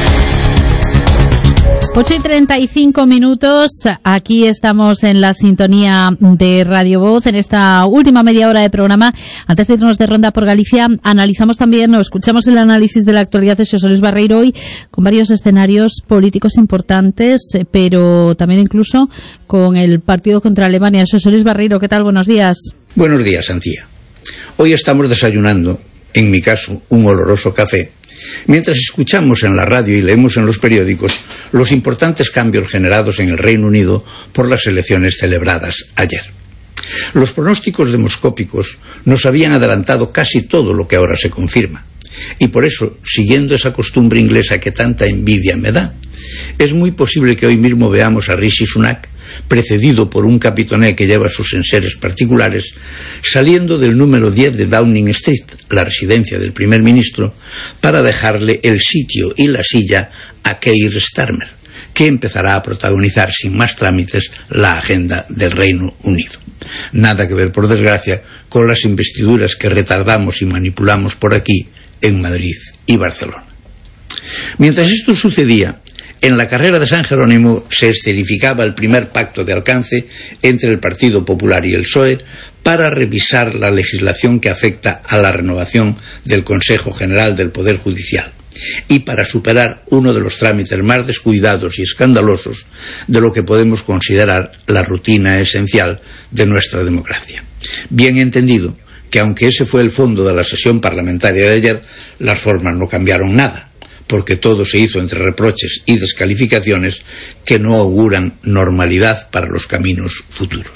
ocho y treinta y cinco minutos, aquí estamos en la sintonía de Radio Voz, en esta última media hora de programa. Antes de irnos de ronda por Galicia, analizamos también, o escuchamos el análisis de la actualidad de Xosé Luis Barreiro hoy, con varios escenarios políticos importantes, pero también incluso con el partido contra Alemania. Xosé Luis Barreiro, ¿qué tal? Buenos días. Buenos días, Antía. Hoy estamos desayunando, en mi caso, un oloroso café, mientras escuchamos en la radio y leemos en los periódicos los importantes cambios generados en el Reino Unido por las elecciones celebradas ayer. Los pronósticos demoscópicos nos habían adelantado casi todo lo que ahora se confirma, y por eso, siguiendo esa costumbre inglesa que tanta envidia me da, es muy posible que hoy mismo veamos a Rishi Sunak, precedido por un capitoné que lleva sus enseres particulares, saliendo del número diez de Downing Street, la residencia del primer ministro, para dejarle el sitio y la silla a Keir Starmer, que empezará a protagonizar sin más trámites la agenda del Reino Unido. Nada que ver, por desgracia, con las investiduras que retardamos y manipulamos por aquí en Madrid y Barcelona. Mientras esto sucedía, en la carrera de San Jerónimo se escenificaba el primer pacto de alcance entre el Partido Popular y el P S O E para revisar la legislación que afecta a la renovación del Consejo General del Poder Judicial y para superar uno de los trámites más descuidados y escandalosos de lo que podemos considerar la rutina esencial de nuestra democracia. Bien entendido que, aunque ese fue el fondo de la sesión parlamentaria de ayer, las formas no cambiaron nada, porque todo se hizo entre reproches y descalificaciones que no auguran normalidad para los caminos futuros.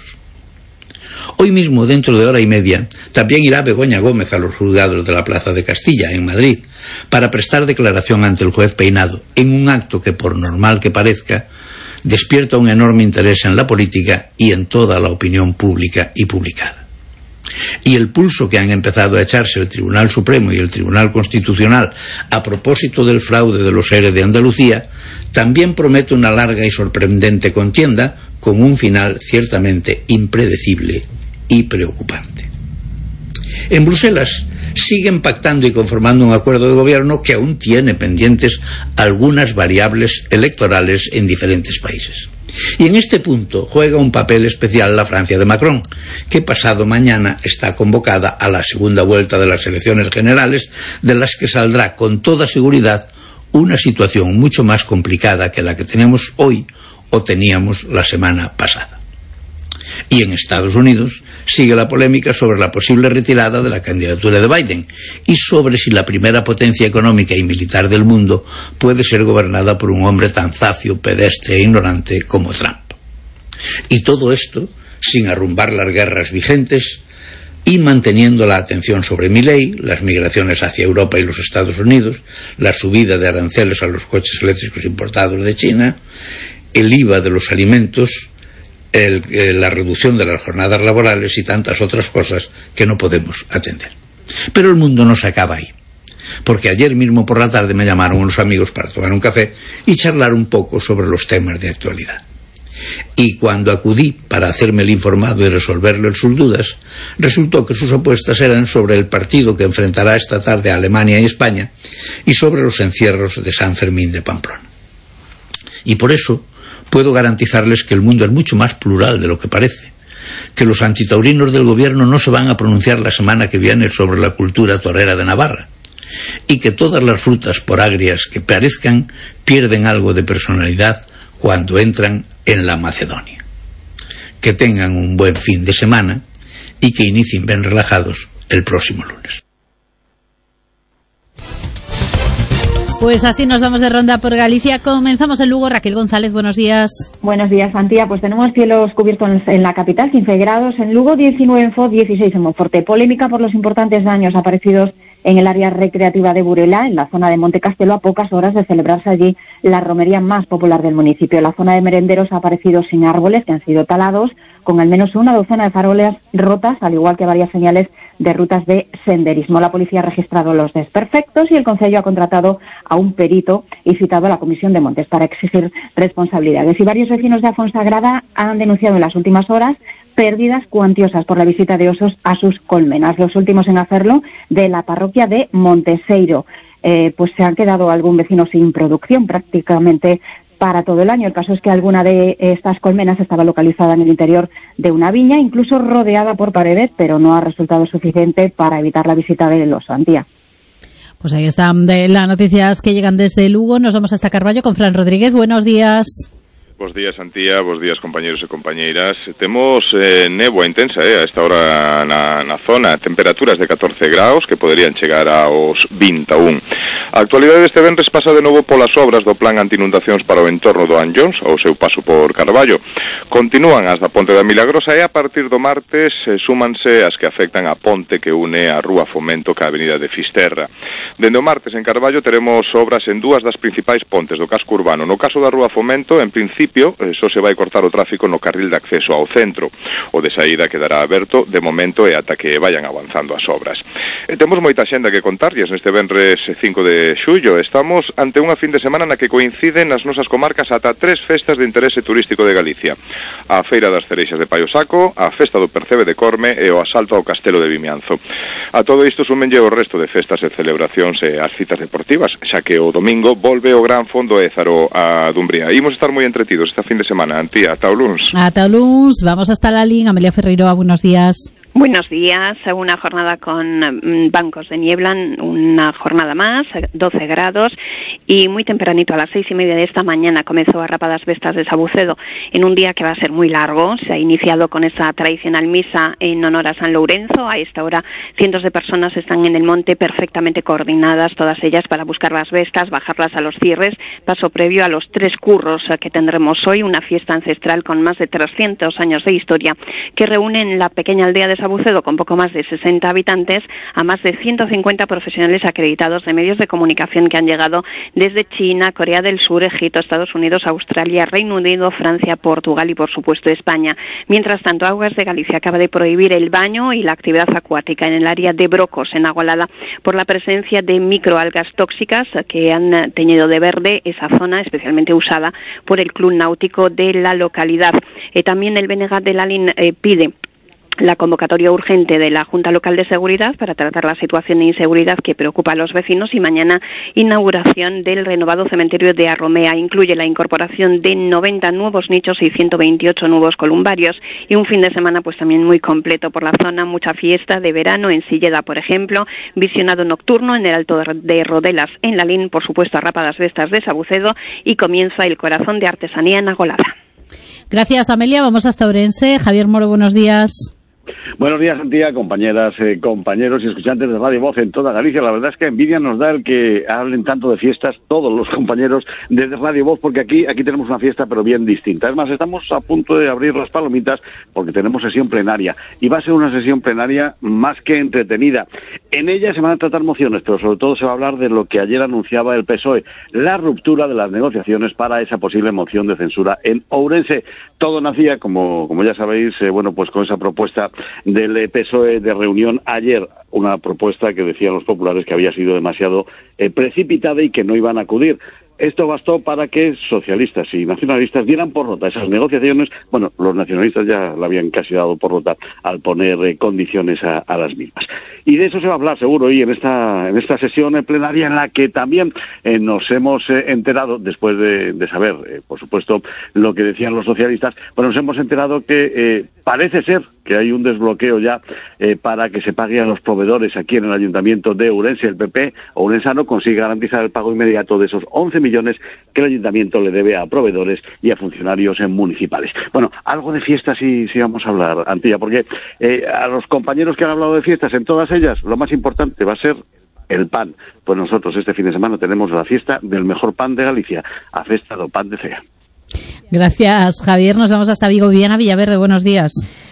Hoy mismo, dentro de hora y media, también irá Begoña Gómez a los juzgados de la Plaza de Castilla, en Madrid, para prestar declaración ante el juez Peinado, en un acto que, por normal que parezca, despierta un enorme interés en la política y en toda la opinión pública y publicada. Y el pulso que han empezado a echarse el Tribunal Supremo y el Tribunal Constitucional a propósito del fraude de los E R E de Andalucía también promete una larga y sorprendente contienda con un final ciertamente impredecible y preocupante. En Bruselas siguen pactando y conformando un acuerdo de gobierno que aún tiene pendientes algunas variables electorales en diferentes países. Y en este punto juega un papel especial la Francia de Macron, que pasado mañana está convocada a la segunda vuelta de las elecciones generales, de las que saldrá con toda seguridad una situación mucho más complicada que la que tenemos hoy o teníamos la semana pasada. Y en Estados Unidos sigue la polémica sobre la posible retirada de la candidatura de Biden y sobre si la primera potencia económica y militar del mundo puede ser gobernada por un hombre tan zafio, pedestre e ignorante como Trump. Y todo esto sin arrumbar las guerras vigentes y manteniendo la atención sobre Milei, las migraciones hacia Europa y los Estados Unidos, la subida de aranceles a los coches eléctricos importados de China, el I V A de los alimentos, El, eh, la reducción de las jornadas laborales y tantas otras cosas que no podemos atender. Pero el mundo no se acaba ahí, porque ayer mismo por la tarde me llamaron unos amigos para tomar un café y charlar un poco sobre los temas de actualidad. Y cuando acudí para hacerme el informado y resolverle sus dudas, resultó que sus apuestas eran sobre el partido que enfrentará esta tarde a Alemania y España y sobre los encierros de San Fermín de Pamplona. Y por eso puedo garantizarles que el mundo es mucho más plural de lo que parece, que los antitaurinos del gobierno no se van a pronunciar la semana que viene sobre la cultura torera de Navarra, y que todas las frutas, por agrias que parezcan, pierden algo de personalidad cuando entran en la Macedonia. Que tengan un buen fin de semana y que inicien bien relajados el próximo lunes. Pues así nos vamos de ronda por Galicia. Comenzamos en Lugo. Raquel González, buenos días. Buenos días, Antía. Pues tenemos cielos cubiertos en la capital, quince grados. En Lugo, diecinueve en Foz, dieciséis en Monforte. Polémica por los importantes daños aparecidos en el área recreativa de Burela, en la zona de Monte Castelo, a pocas horas de celebrarse allí la romería más popular del municipio. La zona de merenderos ha aparecido sin árboles que han sido talados, con al menos una docena de farolas rotas, al igual que varias señales de rutas de senderismo. La policía ha registrado los desperfectos y el Concello ha contratado a un perito y citado a la Comisión de Montes para exigir responsabilidades. Y varios vecinos de Afonsagrada han denunciado en las últimas horas pérdidas cuantiosas por la visita de osos a sus colmenas. Los últimos en hacerlo de la parroquia de Monteseiro. Eh, pues se han quedado algún vecino sin producción prácticamente para todo el año. El caso es que alguna de estas colmenas estaba localizada en el interior de una viña, incluso rodeada por paredes, pero no ha resultado suficiente para evitar la visita del oso. Antía. Pues ahí están de las noticias que llegan desde Lugo. Nos vamos hasta Carballo con Fran Rodríguez. Buenos días. Bos días, Antía, bos días, compañeros e compañeiras. Temos eh, néboa intensa eh, a esta hora na, na zona, temperaturas de catorce graus que poderían chegar aos vinte e un. A actualidade deste venres pasa de novo polas obras do plan anti-inundacións para o entorno do Anllóns, ao seu paso por Carballo. Continúan as da Ponte da Milagrosa e a partir do martes eh, súmanse as que afectan a ponte que une a Rúa Fomento ca avenida de Fisterra. Dende o martes en Carballo teremos obras en dúas das principais pontes do casco urbano. No caso da Rúa Fomento, en principio, só se vai cortar o tráfico no carril de acceso ao centro. O de saída quedará aberto de momento e ata que vayan avanzando as obras. E temos moita xenda que contarlles neste venres cinco de xullo. Estamos ante unha fin de semana na que coinciden nas nosas comarcas ata tres festas de interese turístico de Galicia. A Feira das Cereixas de Paio Saco, a Festa do Percebe de Corme e o asalto ao Castelo de Vimianzo. A todo isto súmenlle o resto de festas e celebracións e as citas deportivas, xa que o domingo volve o Gran Fondo Ézaro a Dumbría. Imos estar moi entretidos esta fin de semana, Antía, ata o luns. Ata o luns, vamos hasta la Lin. Amelia Ferreiro, buenos días. Buenos días, una jornada con bancos de niebla, una jornada más, doce grados, y muy tempranito, a las seis y media de esta mañana, comenzó a Rápadas Vestas de Sabucedo, en un día que va a ser muy largo. Se ha iniciado con esa tradicional misa en honor a San Lourenzo. A esta hora, cientos de personas están en el monte perfectamente coordinadas, todas ellas para buscar las vestas, bajarlas a los cierres, paso previo a los tres curros que tendremos hoy, una fiesta ancestral con más de trescientos años de historia, que reúne en la pequeña aldea de Sabucedo, con poco más de sesenta habitantes, a más de ciento cincuenta profesionales acreditados de medios de comunicación que han llegado desde China, Corea del Sur, Egipto, Estados Unidos, Australia, Reino Unido, Francia, Portugal y, por supuesto, España. Mientras tanto, Aguas de Galicia acaba de prohibir el baño y la actividad acuática en el área de Brocos, en Agualada, por la presencia de microalgas tóxicas que han teñido de verde esa zona, especialmente usada por el Club Náutico de la localidad. Eh, también el B N G de Lalín eh, pide la convocatoria urgente de la Junta Local de Seguridad para tratar la situación de inseguridad que preocupa a los vecinos, y mañana inauguración del renovado cementerio de Arromea. Incluye la incorporación de noventa nuevos nichos y ciento veintiocho nuevos columbarios, y un fin de semana pues también muy completo por la zona. Mucha fiesta de verano en Silleda, por ejemplo, visionado nocturno en el Alto de Rodelas en Lalín, por supuesto a Rápadas Vestas de Sabucedo, y comienza el Corazón de Artesanía en Agolada. Gracias, Amelia. Vamos hasta Ourense. Javier Moro, buenos días. Buenos días, Antía, compañeras, eh, compañeros y escuchantes de Radio Voz en toda Galicia. La verdad es que envidia nos da el que hablen tanto de fiestas todos los compañeros de Radio Voz, porque aquí aquí tenemos una fiesta pero bien distinta. Es más, estamos a punto de abrir las palomitas porque tenemos sesión plenaria, y va a ser una sesión plenaria más que entretenida. En ella se van a tratar mociones, pero sobre todo se va a hablar de lo que ayer anunciaba el P S O E, la ruptura de las negociaciones para esa posible moción de censura en Ourense. Todo nacía, como, como ya sabéis, eh, bueno, pues con esa propuesta del P S O E de reunión ayer, una propuesta que decían los populares que había sido demasiado eh, precipitada y que no iban a acudir. Esto bastó para que socialistas y nacionalistas dieran por rota esas negociaciones. Bueno, los nacionalistas ya la habían casi dado por rota al poner eh, condiciones a, a las mismas. Y de eso se va a hablar seguro hoy en esta en esta sesión plenaria, en la que también eh, nos hemos eh, enterado, después de, de saber, eh, por supuesto, lo que decían los socialistas, pues nos hemos enterado que eh, parece ser que hay un desbloqueo ya eh, para que se pague a los proveedores aquí en el Ayuntamiento de Ourense. El P P ourensano consigue garantizar el pago inmediato de esos once millones que el Ayuntamiento le debe a proveedores y a funcionarios municipales. Bueno, algo de fiestas sí, sí vamos a hablar, Antilla, porque eh, a los compañeros que han hablado de fiestas, en todas ellas, lo más importante va a ser el pan. Pues nosotros este fin de semana tenemos la fiesta del mejor pan de Galicia, a Festa do Pan de Cea. Gracias, Javier. Nos vamos hasta Vigo. Viviana Villaverde, buenos días.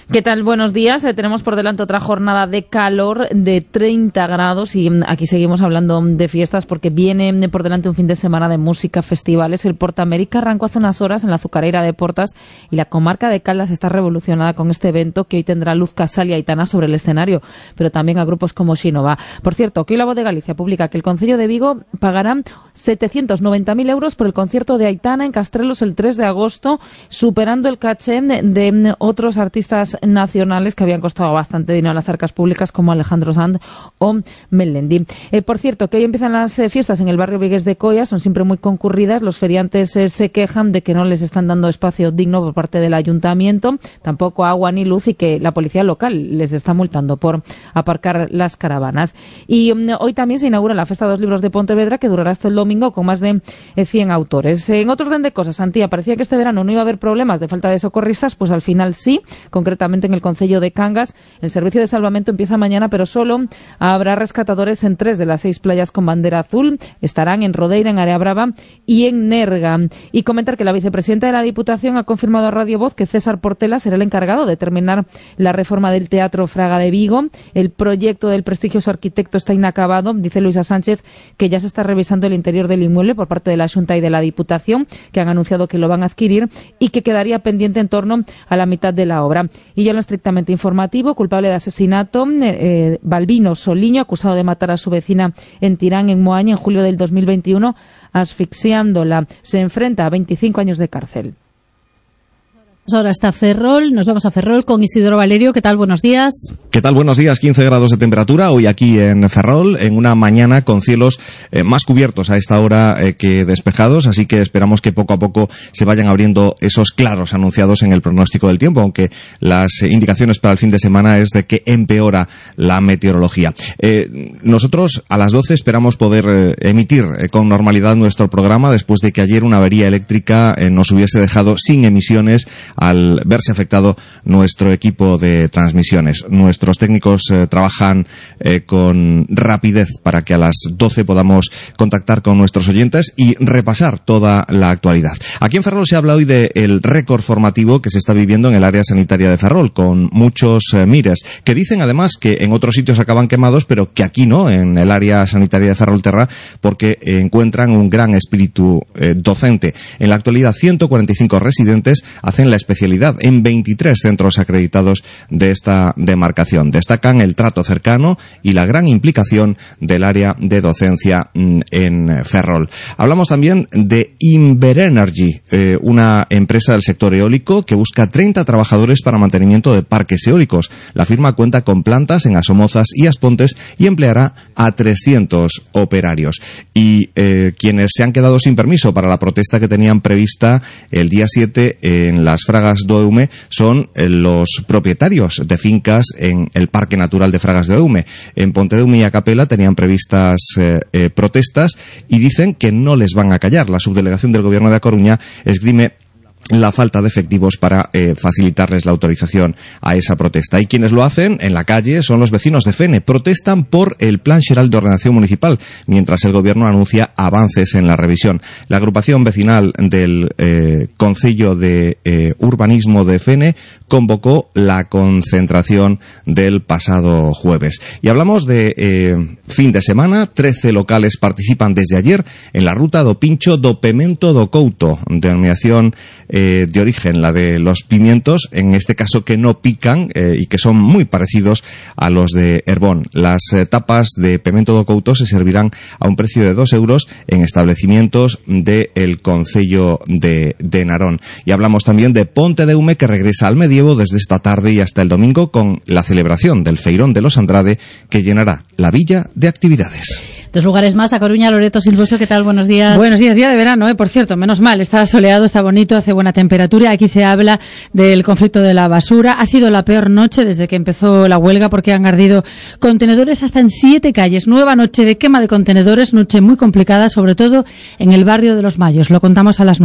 ¿Qué tal? Buenos días. Eh, tenemos por delante otra jornada de calor de treinta grados y mm, aquí seguimos hablando de fiestas porque viene mm, por delante un fin de semana de música, festivales. El Porta América arrancó hace unas horas en la azucarera de Portas y la comarca de Caldas está revolucionada con este evento que hoy tendrá Luz Casal y Aitana sobre el escenario, pero también a grupos como Xinova. Por cierto, que hoy La Voz de Galicia publica que el Concello de Vigo pagará setecientos noventa mil euros por el concierto de Aitana en Castrelos el tres de agosto, superando el caché de, de otros artistas nacionales que habían costado bastante dinero a las arcas públicas como Alejandro Sanz o Melendi. Eh, por cierto, que hoy empiezan las eh, fiestas en el barrio Vigués de Coia, son siempre muy concurridas. Los feriantes eh, se quejan de que no les están dando espacio digno por parte del ayuntamiento, tampoco agua ni luz, y que la policía local les está multando por aparcar las caravanas. Y um, hoy también se inaugura la Festa de los Libros de Pontevedra, que durará hasta el domingo con más de eh, cien autores. Eh, en otro orden de cosas, Antía, parecía que este verano no iba a haber problemas de falta de socorristas, pues al final sí, concretamente en el concello de Cangas. El servicio de salvamento empieza mañana, pero solo habrá rescatadores en tres de las seis playas con bandera azul. Estarán en Rodeira, en Área Brava y en Nerga. Y comentar que la vicepresidenta de la Diputación ha confirmado a Radio Voz que César Portela será el encargado de terminar la reforma del Teatro Fraga de Vigo. El proyecto del prestigioso arquitecto está inacabado. Dice Luisa Sánchez que ya se está revisando el interior del inmueble por parte de la Xunta y de la Diputación, que han anunciado que lo van a adquirir y que quedaría pendiente en torno a la mitad de la obra. Y ya en lo estrictamente informativo, culpable de asesinato, eh, Balbino Soliño, acusado de matar a su vecina en Tirán, en Moaña, en julio del dos mil veintiuno, asfixiándola. Se enfrenta a veinticinco años de cárcel. Ahora está Ferrol, nos vamos a Ferrol con Isidoro Valerio. ¿Qué tal? Buenos días. ¿Qué tal? Buenos días. quince grados de temperatura hoy aquí en Ferrol, en una mañana con cielos eh, más cubiertos a esta hora eh, que despejados, así que esperamos que poco a poco se vayan abriendo esos claros anunciados en el pronóstico del tiempo, aunque las eh, indicaciones para el fin de semana es de que empeora la meteorología. Eh, nosotros a las doce esperamos poder eh, emitir eh, con normalidad nuestro programa después de que ayer una avería eléctrica eh, nos hubiese dejado sin emisiones al verse afectado nuestro equipo de transmisiones. Nuestros técnicos eh, trabajan eh, con rapidez para que a las doce podamos contactar con nuestros oyentes y repasar toda la actualidad. Aquí en Ferrol se habla hoy del récord formativo que se está viviendo en el área sanitaria de Ferrol, con muchos eh, mires, que dicen además que en otros sitios acaban quemados, pero que aquí no, en el área sanitaria de Ferrolterra, porque eh, encuentran un gran espíritu eh, docente. En la actualidad, ciento cuarenta y cinco residentes hacen la especialidad en veintitrés centros acreditados de esta demarcación. Destacan el trato cercano y la gran implicación del área de docencia en Ferrol. Hablamos también de Inverenergy, eh, una empresa del sector eólico que busca treinta trabajadores para mantenimiento de parques eólicos. La firma cuenta con plantas en Asomozas y Aspontes y empleará a trescientos operarios. Y eh, quienes se han quedado sin permiso para la protesta que tenían prevista el día siete en las Fragas do Eume son los propietarios de fincas en el Parque Natural de Fragas do Eume. En Pontedeume y Acapela tenían previstas eh, eh, protestas y dicen que no les van a callar. La subdelegación del Gobierno de A Coruña esgrime la falta de efectivos para eh, facilitarles la autorización a esa protesta. Y quienes lo hacen en la calle son los vecinos de Fene. Protestan por el Plan Xeral de Ordenación Municipal, mientras el Gobierno anuncia avances en la revisión. La agrupación vecinal del eh, Concello de eh, Urbanismo de Fene convocó la concentración del pasado jueves. Y hablamos de eh, fin de semana. Trece locales participan desde ayer en la ruta do Pincho do Pemento do Couto, denominación Eh, de origen, la de los pimientos, en este caso que no pican eh, y que son muy parecidos a los de Herbón. Las eh, tapas de pimento do Couto se servirán a un precio de dos euros en establecimientos del Concello de, de Narón. Y hablamos también de Pontedeume, que regresa al medievo desde esta tarde y hasta el domingo con la celebración del Feirón de los Andrade, que llenará la villa de actividades. Dos lugares más, A Coruña, Loreto Silvoso, ¿qué tal? Buenos días. Buenos días, día de verano, ¿eh? Por cierto, menos mal, está soleado, está bonito, hace buena temperatura. Aquí se habla del conflicto de la basura. Ha sido la peor noche desde que empezó la huelga porque han ardido contenedores hasta en siete calles. Nueva noche de quema de contenedores, noche muy complicada, sobre todo en el barrio de Los Mayos. Lo contamos a las nueve.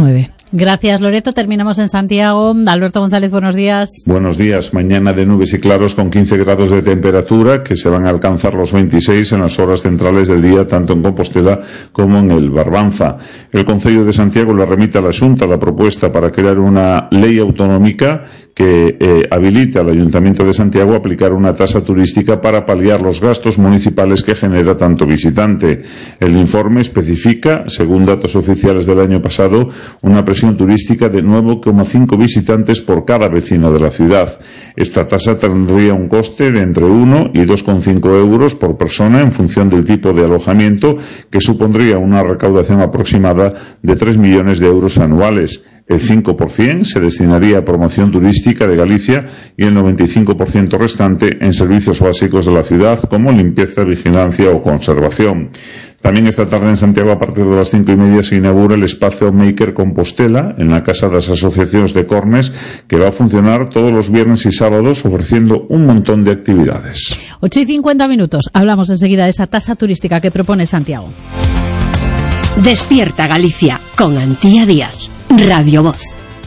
Gracias, Loreto. Terminamos en Santiago. Alberto González, buenos días. Buenos días. Mañana de nubes y claros con quince grados de temperatura que se van a alcanzar los veintiséis en las horas centrales del día, tanto en Compostela como en el Barbanza. El Concello de Santiago le remite a la Xunta la propuesta para crear una ley autonómica que eh, habilite al Ayuntamiento de Santiago a aplicar una tasa turística para paliar los gastos municipales que genera tanto visitante. El informe especifica, según datos oficiales del año pasado, una presión turística de nueve coma cinco visitantes por cada vecino de la ciudad. Esta tasa tendría un coste de entre uno y dos coma cinco euros por persona en función del tipo de alojamiento, que supondría una recaudación aproximada de tres millones de euros anuales. El cinco por ciento se destinaría a promoción turística de Galicia y el noventa y cinco por ciento restante en servicios básicos de la ciudad como limpieza, vigilancia o conservación. También esta tarde en Santiago, a partir de las cinco y media, se inaugura el espacio Maker Compostela en la Casa de las Asociaciones de Cornes, que va a funcionar todos los viernes y sábados ofreciendo un montón de actividades. ocho y cincuenta minutos. Hablamos enseguida de esa tasa turística que propone Santiago. Despierta Galicia con Antía Díaz. Radio Voz.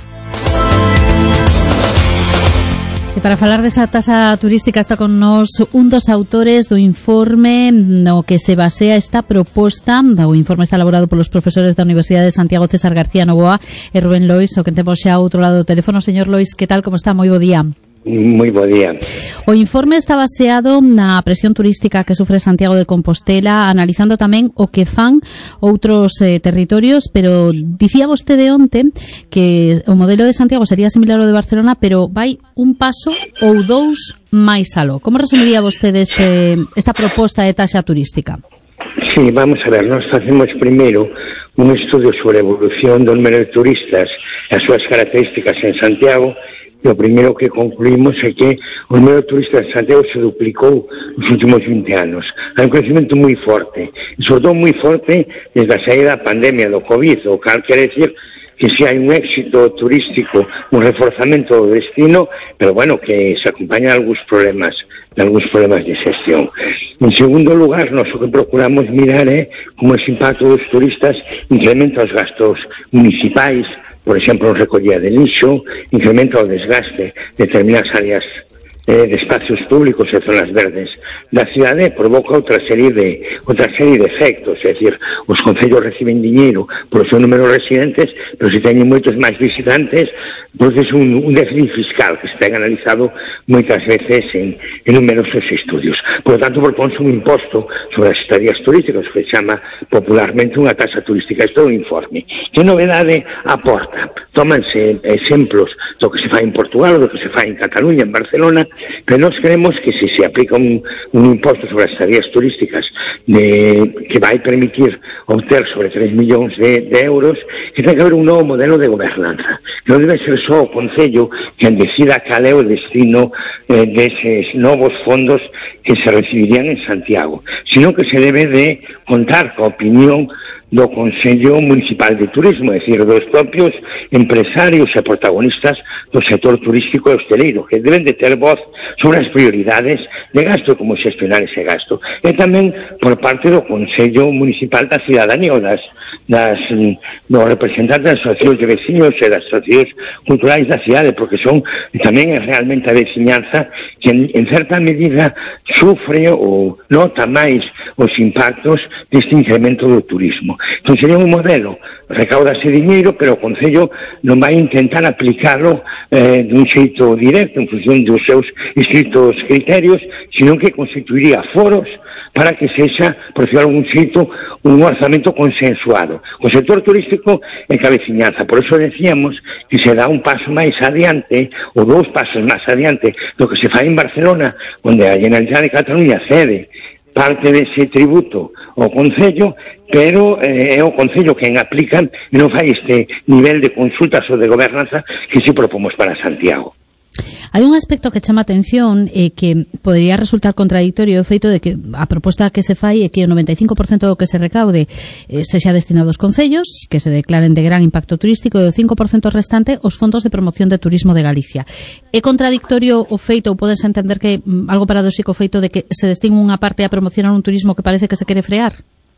E para falar desa tasa turística está con nos un dos autores do informe no que se basea esta proposta. O informe está elaborado polos profesores da Universidade de Santiago, César García Novoa e Rubén Lois, o que temos xa ao outro lado do teléfono. Señor Lois, que tal, como está? Moi bo día. Moi bo día. O informe está baseado na presión turística que sufre Santiago de Compostela, analizando tamén o que fan outros eh, territorios, pero dicía vostede onte que o modelo de Santiago sería similar ao de Barcelona, pero vai un paso ou dous máis aló. Como resumiría vostede este, esta proposta de taxa turística? Sí, vamos a ver, nós facemos primeiro un estudio sobre a evolución do número de turistas e as súas características en Santiago. E o primeiro que concluímos é que o número de turistas de Santiago se duplicou nos últimos vinte anos. Hai un crecimento moi forte, e sobre todo moi forte desde a saída da pandemia do COVID, o cal quere decir que si hai un éxito turístico, un reforzamento do destino, pero bueno, que se acompaña de algúns problemas, de algúns problemas de xestión. En segundo lugar, nós o que procuramos mirar é como ese impacto dos turistas incrementa os gastos municipais, por exemplo, recollida de lixo, incrementa o desgaste de determinadas áreas eh, de espacios públicos e zonas verdes da cidade, provoca outra serie de outra serie de efectos, é dicir, os concellos reciben diñeiro por o seu número de residentes, pero se teñen moitos máis visitantes, produce un, un déficit fiscal que se ten analizado moitas veces en, en numerosos estudios. Por lo tanto, propónse un imposto sobre as estadías turísticas que se chama popularmente unha tasa turística. Isto é un informe. Que novedade aporta? Tómanse exemplos do que se fai en Portugal, do que se fai en Cataluña, en Barcelona, pero nós creemos que se se aplica un, un imposto sobre as estadías turísticas de, que vai permitir obter sobre tres millóns de, de euros, que ten que haber un novo modelo de gobernanza, que non debe ser só o Concello quen decida cal é o destino eh, deses novos fondos que se recibirían en Santiago, sino que se debe de contar coa opinión do Consello Municipal de Turismo, é dicir, dos propios empresarios e protagonistas do sector turístico e hosteleiro, que deben de ter voz sobre as prioridades de gasto, como xestionar ese gasto. E tamén por parte do Consello Municipal da Cidadanía, ou das, das, dos representantes das asociacións de veciños e das asociacións culturais da cidade, porque son tamén realmente a veciñanza que en, en certa medida sufre ou nota máis os impactos deste incremento do turismo. Entón sería un modelo, recaudase diñeiro, pero o Concello non vai intentar aplicalo eh, dun xeito directo en función dos seus estritos criterios, sino que constituiría foros para que sexa, por decirlo algún xeito, un orzamento consensuado. O sector turístico é cabeciñanza, por eso decíamos que se dá un paso máis adiante, ou dous pasos máis adiante, do que se fai en Barcelona, onde a Generalitat de Cataluña cede parte dese tributo ao Concello, pero eh, é o Concello quen aplican e non fai este nivel de consultas ou de gobernanza que si propomos para Santiago. Hai un aspecto que chama atención e que podería resultar contradictorio o feito de que a proposta que se fai é que o noventa e cinco por cento do que se recaude eh, sexa destinado aos concellos, que se declaren de gran impacto turístico, e o cinco por cento restante os fondos de promoción de turismo de Galicia. É contradictorio o feito, ou podes entender que mm, algo paradóxico o feito de que se destine unha parte a promocionar un turismo que parece que se quere frear?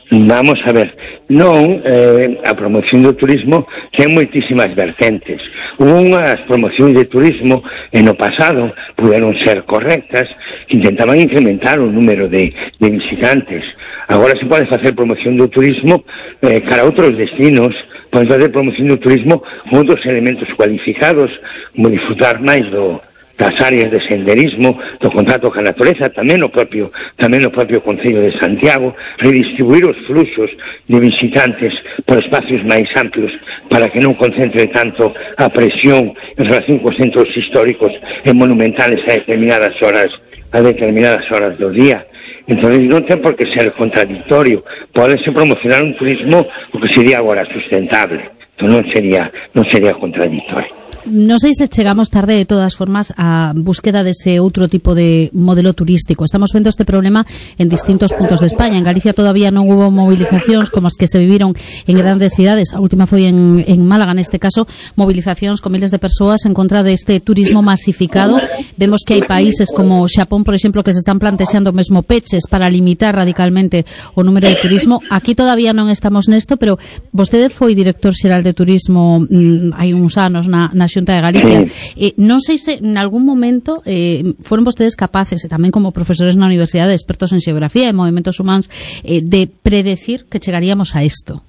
Vamos a ver, non, eh, a promoción do turismo ten moitísimas vertentes. Unhas promocións de turismo en o pasado puderon ser correctas, que intentaban incrementar o número de, de visitantes. Agora se pode facer promoción do turismo eh, cara a outros destinos, pode facer promoción do turismo con outros elementos cualificados, como disfrutar máis do das áreas de senderismo, do contacto ca natureza, tamén o propio tamén o propio Concello de Santiago, redistribuir os fluxos de visitantes por espacios máis amplios para que non concentre tanto a presión en relación cos centros históricos e monumentales a determinadas horas a determinadas horas do día. Entón non ten por que ser contradictorio, pódese promocionar un turismo o que sería agora sustentable, entón non sería non sería contradictorio. Non sei se chegamos tarde de todas formas a búsqueda dese outro tipo de modelo turístico. Estamos vendo este problema en distintos puntos de España. En Galicia todavía non hubo movilizacións como as que se viviron en grandes cidades. A última foi en, en Málaga, neste caso, movilizacións con miles de persoas en contra deste turismo masificado. Vemos que hai países como Xapón, por exemplo, que se están plantexando mesmo peches para limitar radicalmente o número de turismo. Aquí todavía non estamos nesto, pero vostede foi director xeral de turismo mmm, hai uns anos na, na Xunta de Galicia. Eh, non sei se en algún momento eh, foron vostedes capaces, e tamén como profesores na universidade, expertos en xeografía e movimentos humanos, eh, de predecir que chegaríamos a isto.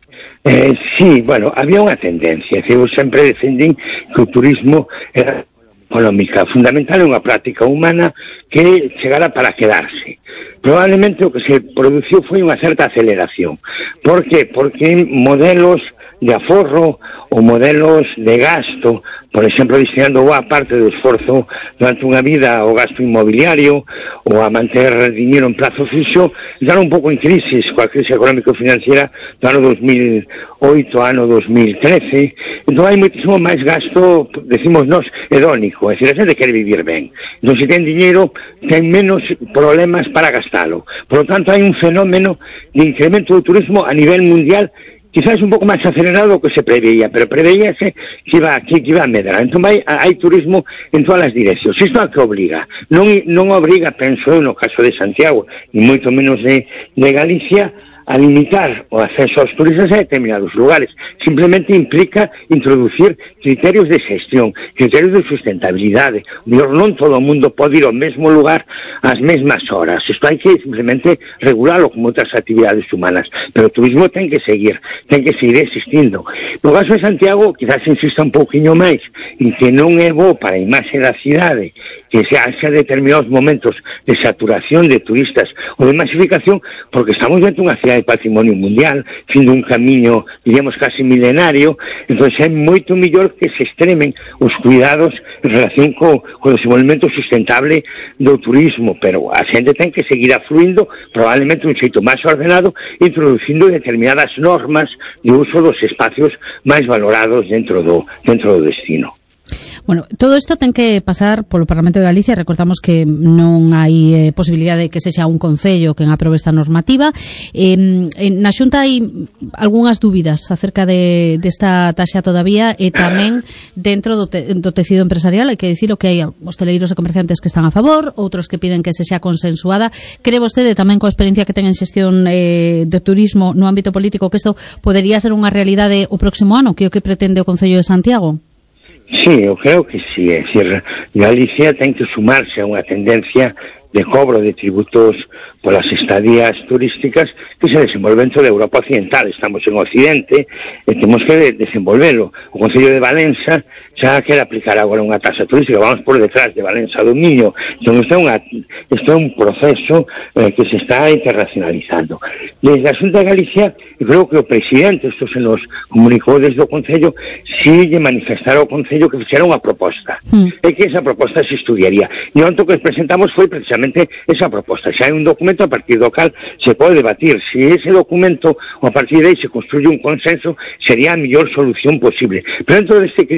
Eh, sí, bueno, había unha tendencia, que eu sempre defendín que o turismo era económica, fundamental é unha práctica humana que chegara para quedarse. Probablemente o que se produciu foi unha certa aceleración. Por que? Porque modelos de aforro ou modelos de gasto, por exemplo, destinando boa parte do esforzo durante unha vida ao gasto inmobiliario ou a manter dinheiro en plazo fixo, entraron un pouco en crisis coa crise económico-financiera do ano dos mil oito, ano dos mil trece. Entón hai moitísimo máis gasto, decimos nós, hedónico, é dicir, a xente quere vivir ben. Entón, se ten dinheiro, ten menos problemas para gastalo. Por lo tanto, hai un fenómeno de incremento do turismo a nivel mundial, quizás un pouco máis acelerado do que se preveía, pero preveíase que iba, que, que iba a medrar. Entón hai, hai turismo en todas as direccións. Isto é que obriga. Non, non obriga, penso eu, no caso de Santiago, e moito menos de, de Galicia, a limitar o acceso aos turistas a determinados lugares. Simplemente implica introducir criterios de xestión, criterios de sustentabilidade. Mellor non todo o mundo pode ir ao mesmo lugar ás mesmas horas. Isto hai que simplemente regularlo como outras actividades humanas. Pero o turismo ten que seguir, ten que seguir existindo. No caso de Santiago, quizás insista un pouquiño máis en que non é bo para a imaxe da cidade que se haxa determinados momentos de saturación de turistas ou de masificación, porque estamos dentro dunha cidade de patrimonio mundial, fin dun camiño, diríamos, casi milenario. Entón é moito mellor que se extremen os cuidados en relación co, co desenvolvemento sustentable do turismo, pero a xente ten que seguir afluindo, probablemente un xeito máis ordenado, introducindo determinadas normas de uso dos espacios máis valorados dentro do, dentro do destino. Bueno, todo isto ten que pasar polo Parlamento de Galicia. Recordamos que non hai eh, posibilidade de que sexa un concello quen aprobe esta normativa. Eh, na Xunta hai algunhas dúbidas acerca de desta taxa todavía, e tamén dentro do, te, do tecido empresarial hai que dicir que hai hosteleiros e comerciantes que están a favor, outros que piden que sexa consensuada. Cree vostede, tamén coa experiencia que ten en xestión eh, de turismo no ámbito político, que isto podería ser unha realidade o próximo ano, que é o que pretende o Concello de Santiago? Sí, eu creo que sí. É dicir, Galicia ten que sumarse a unha tendencia de cobro de tributos polas estadías turísticas que se desenvolven toda a Europa Occidental. Estamos en Occidente e temos que desenvolverlo. O Concello de Valença xa quere aplicar agora unha taxa turística. Vamos por detrás de Valença do Miño. Entón, isto é, unha, isto é un proceso eh, que se está internacionalizando. Desde a Xunta de Galicia, eu creo que o presidente, isto se nos comunicou desde o Concello, si lle manifestar ao Concello que fixera unha proposta. Mm. E que esa proposta se estudiaría. E onto que presentamos foi precisamente esa proposta. Xa hai un documento a partir do cal se pode debatir. Se ese documento, ou a partir de aí se construye un consenso, sería a mellor solución posible. Pero dentro deste criterio de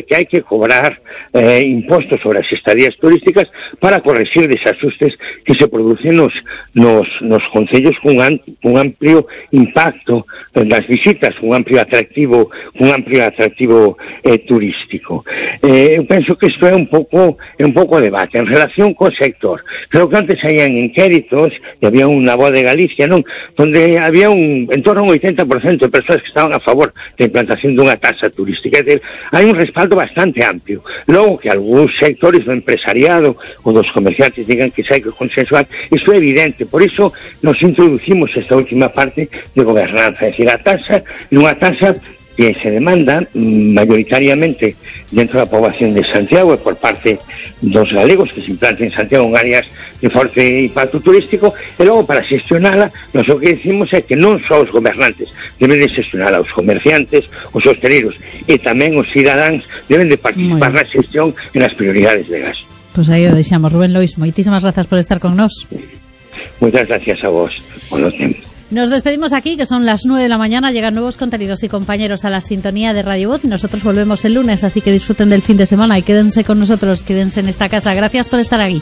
que hai que cobrar eh, impostos sobre as estadías turísticas para corregir desajustes que se producen nos, nos, nos concellos cun, an, cun amplio impacto das visitas, un amplio atractivo, un amplio atractivo eh, turístico. Eh, eu penso que isto é un pouco é un pouco debate en relación co sector. Creo que antes habían inquéritos e había unha voz de Galicia, non, donde había un en torno a un oitenta por cento de persoas que estaban a favor da implantación dunha taxa turística. É dicir, hai un respaldo bastante amplio. Logo que algúns sectores do empresariado ou dos comerciantes digan que se hai que consensuar, isto é evidente. Por iso nos introducimos esta última parte de gobernanza, é dicir, a taxa é unha taxa que se demanda mayoritariamente dentro da poboación de Santiago e por parte dos galegos que se implanten en Santiago en áreas de forte impacto turístico, e logo para xestionala, nós o que decimos é que non só os gobernantes deben de xestionala, os comerciantes, os hosteleiros e tamén os cidadáns deben de participar na xestión e nas prioridades de gasto. Pois aí o deixamos. Rubén Lois, moitísimas grazas por estar con nós. Moitas gracias a vos. Buen tempo. Nos despedimos aquí, que son las nueve de la mañana, llegan nuevos contenidos y compañeros a la sintonía de Radio Voz. Nosotros volvemos el lunes, así que disfruten del fin de semana y quédense con nosotros, quédense en esta casa. Gracias por estar aquí.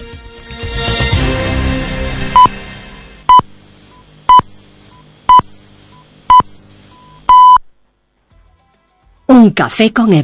Un café con Eva.